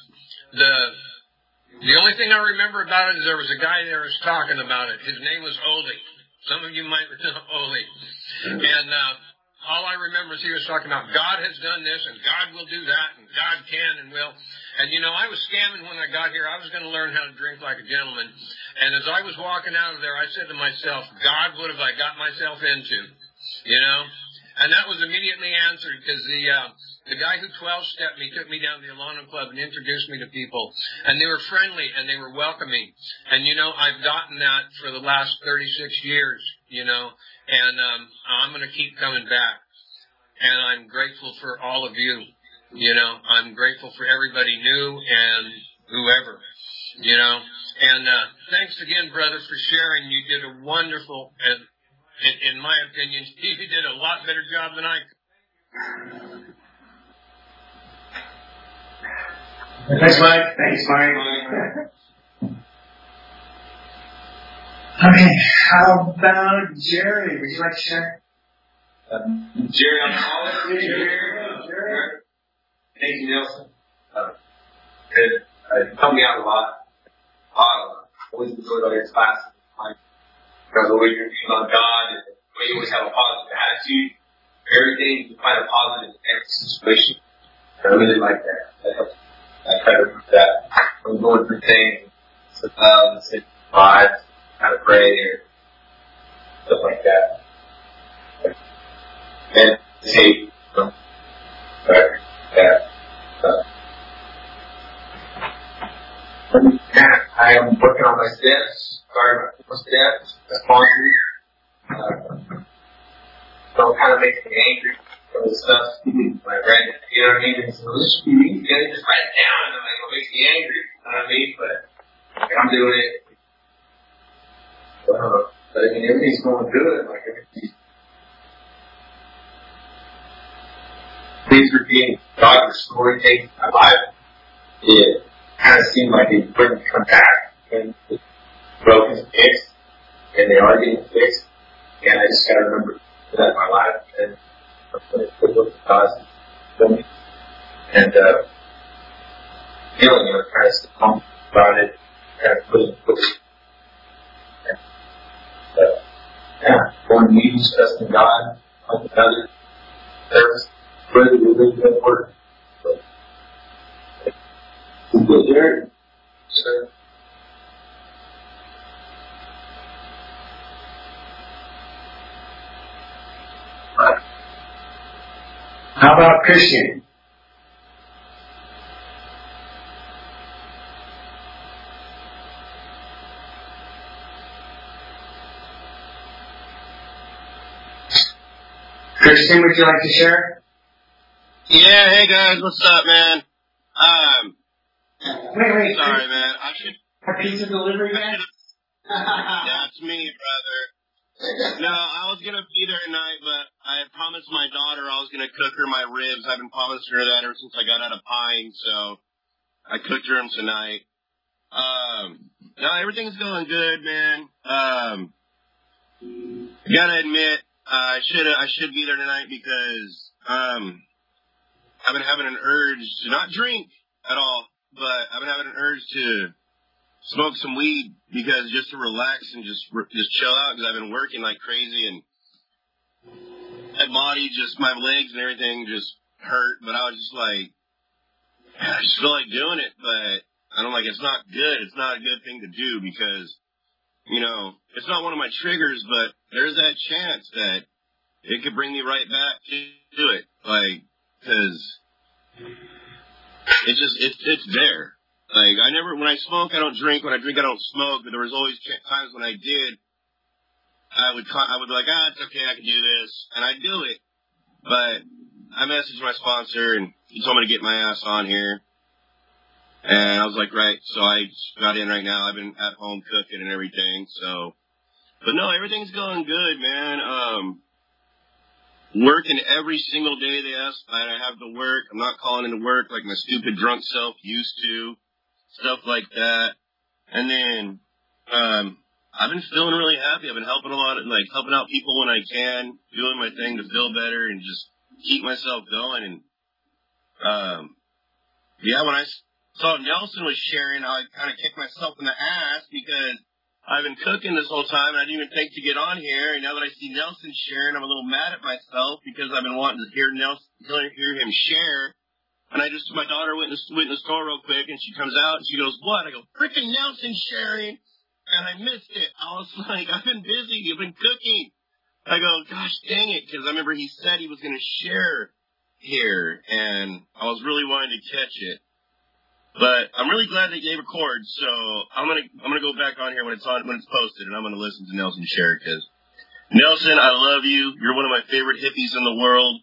the only thing I remember about it is there was a guy there who was talking about it. His name was Ole. Some of you might know Ole. And all I remember is he was talking about God has done this and God will do that and God can and will. And, I was scamming when I got here. I was going to learn how to drink like a gentleman. And as I was walking out of there, I said to myself, God, what have I got myself into? And that was immediately answered because the guy who 12-stepped me took me down to the Alano Club and introduced me to people. And they were friendly and they were welcoming. And, you know, I've gotten that for the last 36 years, you know, and I'm going to keep coming back. And I'm grateful for all of you, you know. I'm grateful for everybody new and whoever, you know. And thanks again, brother, for sharing. You did a wonderful, and in my opinion, you did a lot better job than I could. Thanks, Mike. Thanks, Mike. Okay, how about Jerry? Would you like to share? Jerry, I'm calling. Jerry. Thank you, Nelson. It helped me out a lot. Always enjoyed all your classes. The way you're thinking about God and the way you always have a positive attitude. Everything, you find a positive in every situation. I really like that. That helps. I try to do that. I'm going through things, say vibes, how to pray, or stuff like that. And say, I am working on my steps, starting my 4 steps, sponsors. So it kind of makes me angry for the stuff when I read it. You know what I mean? And so this should be easy. Just write it down, and like, it makes me angry. You know what I mean? But I'm doing it. But I mean, everything's going good. Like things are being God restored things in my life. It kind of seemed like they wouldn't come back when it's broken and fixed, and they are getting fixed. And I just got to remember that in my life, and I'm going to put those causes and feeling, you know, kind of calm about it, kind of put it. Going to meetings, trusting God, helping others, service, really good work. Good here, sir. How about Christian? Christian, would you like to share? Yeah, hey guys, what's up, man? Wait. Sorry, man. I should. A pizza delivery man? That's me, brother. No, I was gonna be there tonight, but I had promised my daughter I was gonna cook her my ribs. I've been promising her that ever since I got out of Pine, so I cooked her them tonight. No, everything's going good, man. Gotta admit, I should be there tonight because I've been having an urge to not drink at all, but I've been having an urge to smoke some weed because just to relax and just chill out because I've been working like crazy and my body my legs and everything just hurt, but I was just like, I just feel like doing it, but I don't it's not good. It's not a good thing to do because, you know, it's not one of my triggers, but there's that chance that it could bring me right back to it. Like, cause it's there. Like, when I smoke, I don't drink. When I drink, I don't smoke, but there was always times when I did, I would be like, it's okay, I can do this, and I'd do it. But I messaged my sponsor, and he told me to get my ass on here. And I was like, right, so I got in right now. I've been at home cooking and everything, so. But no, everything's going good, man. Working every single day they ask I have to work. I'm not calling into work like my stupid drunk self used to. Stuff like that. And then, I've been feeling really happy. I've been helping helping out people when I can, doing my thing to feel better and just keep myself going. And, when I saw Nelson was sharing, I kind of kicked myself in the ass because I've been cooking this whole time and I didn't even think to get on here. And now that I see Nelson sharing, I'm a little mad at myself because I've been wanting to hear him share. And my daughter went in the store real quick and she comes out and she goes, what? I go, freaking Nelson sharing. And I missed it. I was like, I've been busy. I've been cooking. I go, gosh dang it, because I remember he said he was going to share here, and I was really wanting to catch it. But I'm really glad they gave a chord, so I'm gonna go back on here when it's posted, and I'm gonna listen to Nelson share it, because Nelson, I love you. You're one of my favorite hippies in the world.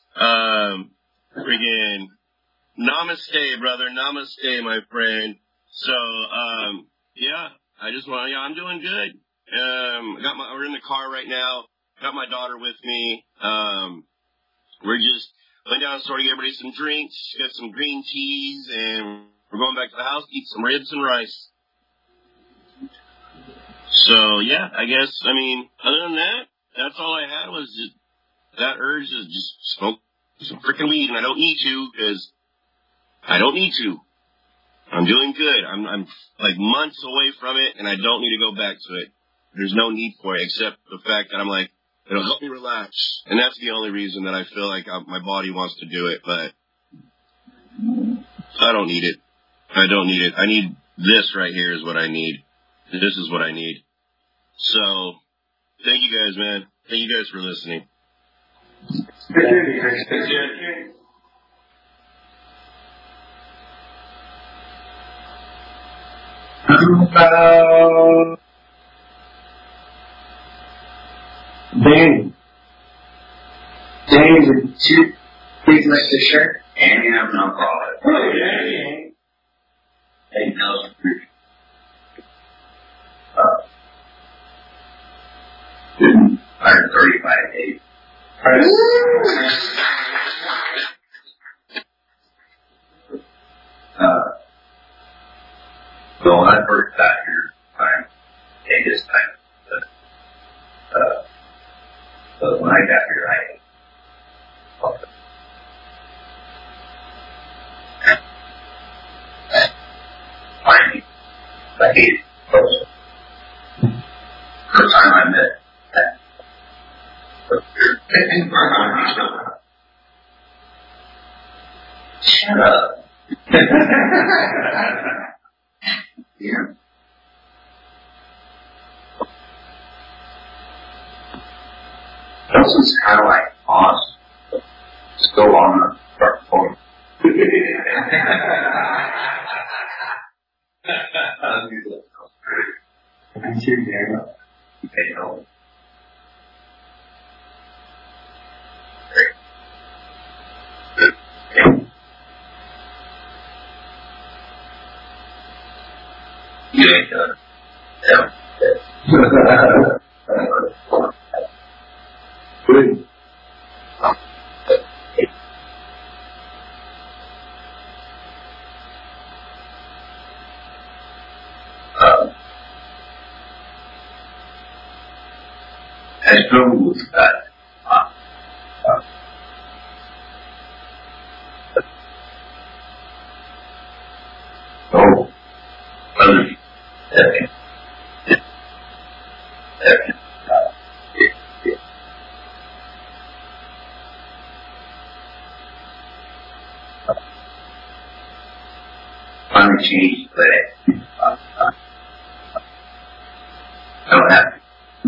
Friggin' namaste, brother. Namaste, my friend. So, yeah, I'm doing good. We're in the car right now. Got my daughter with me. We're just went down and started to get everybody some drinks, got some green teas, and we're going back to the house to eat some ribs and rice. So, yeah, I guess, other than that, that's all I had was just that urge to just smoke some freaking weed, and I don't need to, because I don't need to. I'm doing good. I'm like months away from it, and I don't need to go back to it. There's no need for it, except the fact that I'm like, it'll help me relax. And that's the only reason that I feel like my body wants to do it, but I don't need it. I don't need it. I need this right here is what I need. This is what I need. So, thank you guys, man. Thank you guys for listening. Danny, would you please like to share? Andy, I'm not problem. Oh, yeah. Hey, Nelson. 135 days. So when I first got here, this time, so when I got here, I hated it. First time I met that. Shut up. Yeah. Nelson's kind of like Oz. Still on the dark phone. I'm sure you're Okay, no. You ain't done it. Yeah. Good. I struggle with that. Finally changed, but I don't have to.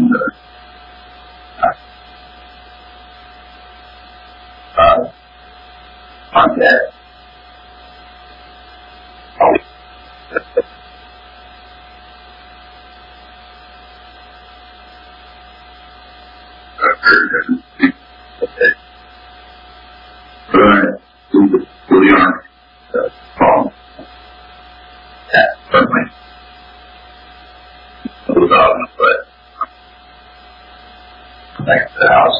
On that. Back to the house.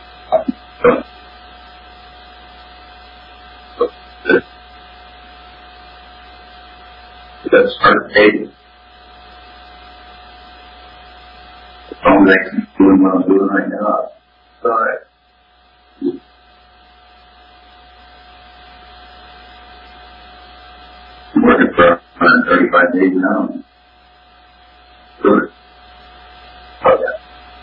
That's part of dating. As long as I keep doing what I'm doing right now, it's all right. I'm working for 135 days now. Good. Oh, yeah.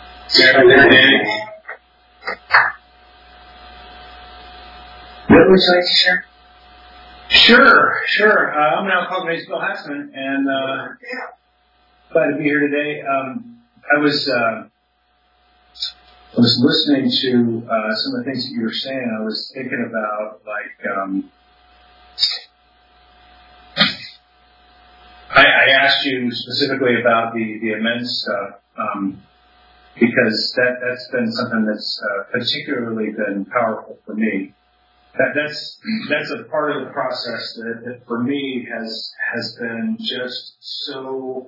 What would you like to share? Sure. I'm an alcoholic Bill Hassman, and glad to be here today. I was was listening to some of the things that you were saying, I was thinking about, like, I asked you specifically about the amends stuff, because that's been something that's particularly been powerful for me. That's a part of the process that for me has been just so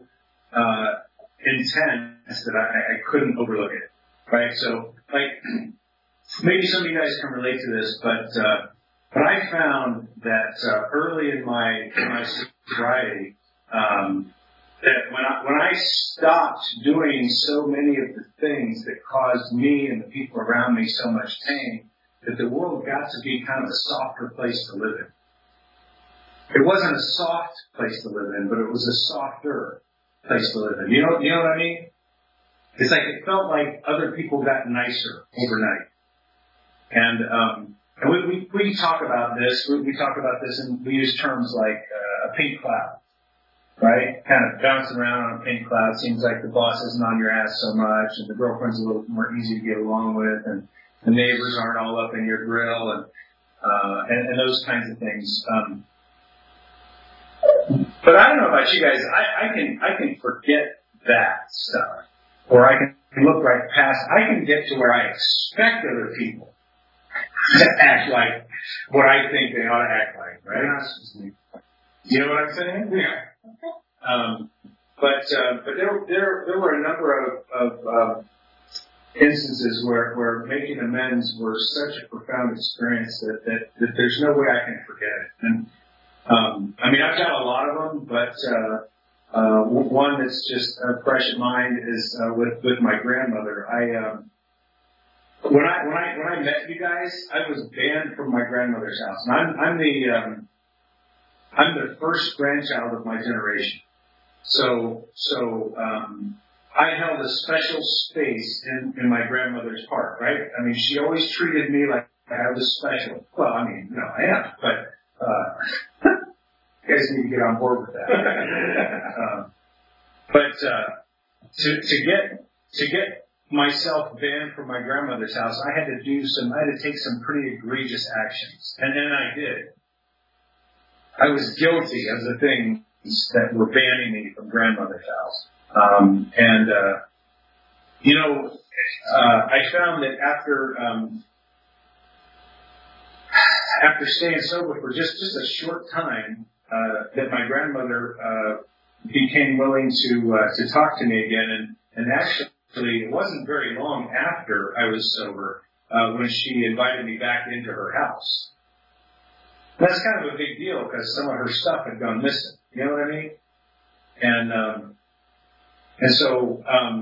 intense that I couldn't overlook it. Right? So, like, maybe some of you guys can relate to this, but I found that early in my sobriety, that when I stopped doing so many of the things that caused me and the people around me so much pain, that the world got to be kind of a softer place to live in. It wasn't a soft place to live in, but it was a softer place to live in. You know what I mean? It's like it felt like other people got nicer overnight. And we talk about this. We talk about this, and we use terms like a pink cloud, right? Kind of bouncing around on a pink cloud. Seems like the boss isn't on your ass so much, and the girlfriend's a little more easy to get along with, and the neighbors aren't all up in your grill, and those kinds of things. But I don't know about you guys. I can forget that stuff. Or I can look right past. I can get to where I expect other people to act like what I think they ought to act like, right? You know what I'm saying? Yeah. But there were a number of instances where making amends were such a profound experience that there's no way I can forget it. And I mean, I've got a lot of them, but one that's just fresh in mind is with my grandmother. When I met you guys, I was banned from my grandmother's house, and I'm the first grandchild of my generation. So I held a special space in my grandmother's heart, right? I mean, she always treated me like I was special. Well, I mean, no, I am, but you guys need to get on board with that. But to get myself banned from my grandmother's house, I had to take some pretty egregious actions, and then I did. I was guilty of the things that were banning me from grandmother's house. I found that after staying sober for just a short time, that my grandmother became willing to talk to me again, and actually it wasn't very long after I was sober when she invited me back into her house. That's kind of a big deal because some of her stuff had gone missing. You know what I mean? And so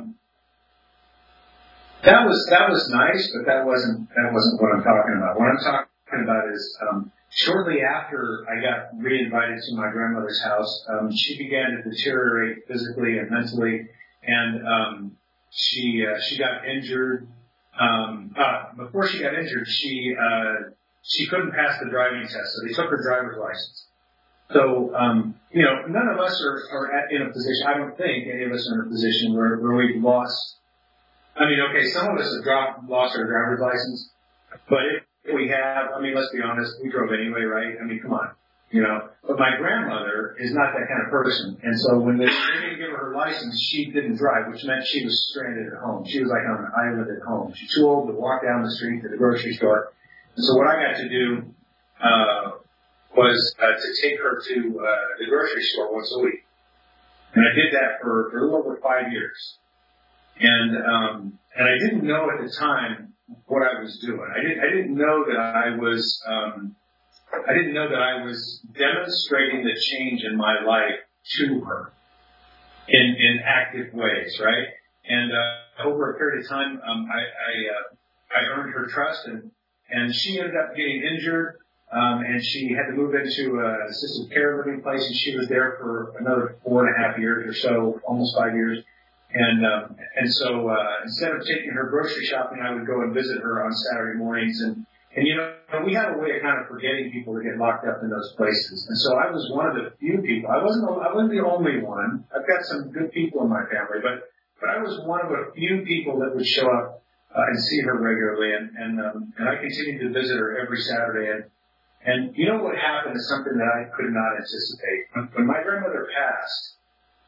that was nice, but that wasn't what I'm talking about. What I'm talking about is shortly after I got re-invited to my grandmother's house, she began to deteriorate physically and mentally, and she got injured. Before she got injured, she couldn't pass the driving test, so they took her driver's license. So, none of us are in a position, I don't think any of us are in a position where we've lost. I mean, okay, some of us have lost our driver's license, but if we have, I mean, let's be honest, we drove anyway, right? I mean, come on, But my grandmother is not that kind of person, and so when they didn't give her license, she didn't drive, which meant she was stranded at home. She was like on an island at home. She's too old to walk down the street to the grocery store. And so what I got to do was to take her to the grocery store once a week. And I did that for a little over 5 years. And I didn't know at the time what I was doing. I didn't know that I was demonstrating the change in my life to her in active ways, right? And over a period of time, I earned her trust, and she ended up getting injured, and she had to move into an assisted care living place, and she was there for another 4.5 years or so, almost 5 years. And so instead of taking her grocery shopping, I would go and visit her on Saturday mornings, and we have a way of kind of forgetting people that get locked up in those places. And so I was one of the few people. I wasn't the only one. I've got some good people in my family, but I was one of a few people that would show up and see her regularly, and I continue to visit her every Saturday. And you know what happened is something that I could not anticipate. When my grandmother passed,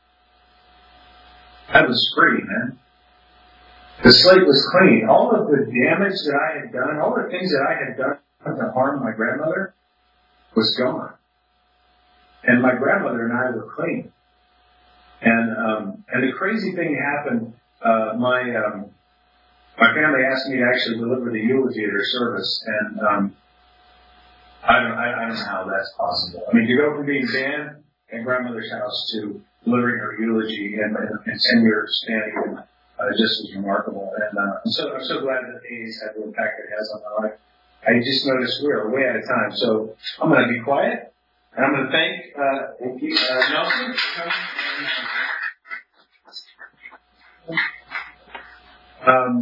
I was free, man. The slate was clean. All of the damage that I had done, all the things that I had done to harm my grandmother was gone. And my grandmother and I were clean. And the crazy thing happened, my family asked me to actually deliver the eulogy at her service, and I don't know how that's possible. I mean, to go from being banned at grandmother's house to delivering her eulogy in 10 years standing just was remarkable. And I'm so glad that AA has had the impact it has on my life. I just noticed we're way out of time, so I'm going to be quiet, and I'm going to thank Nelson for coming.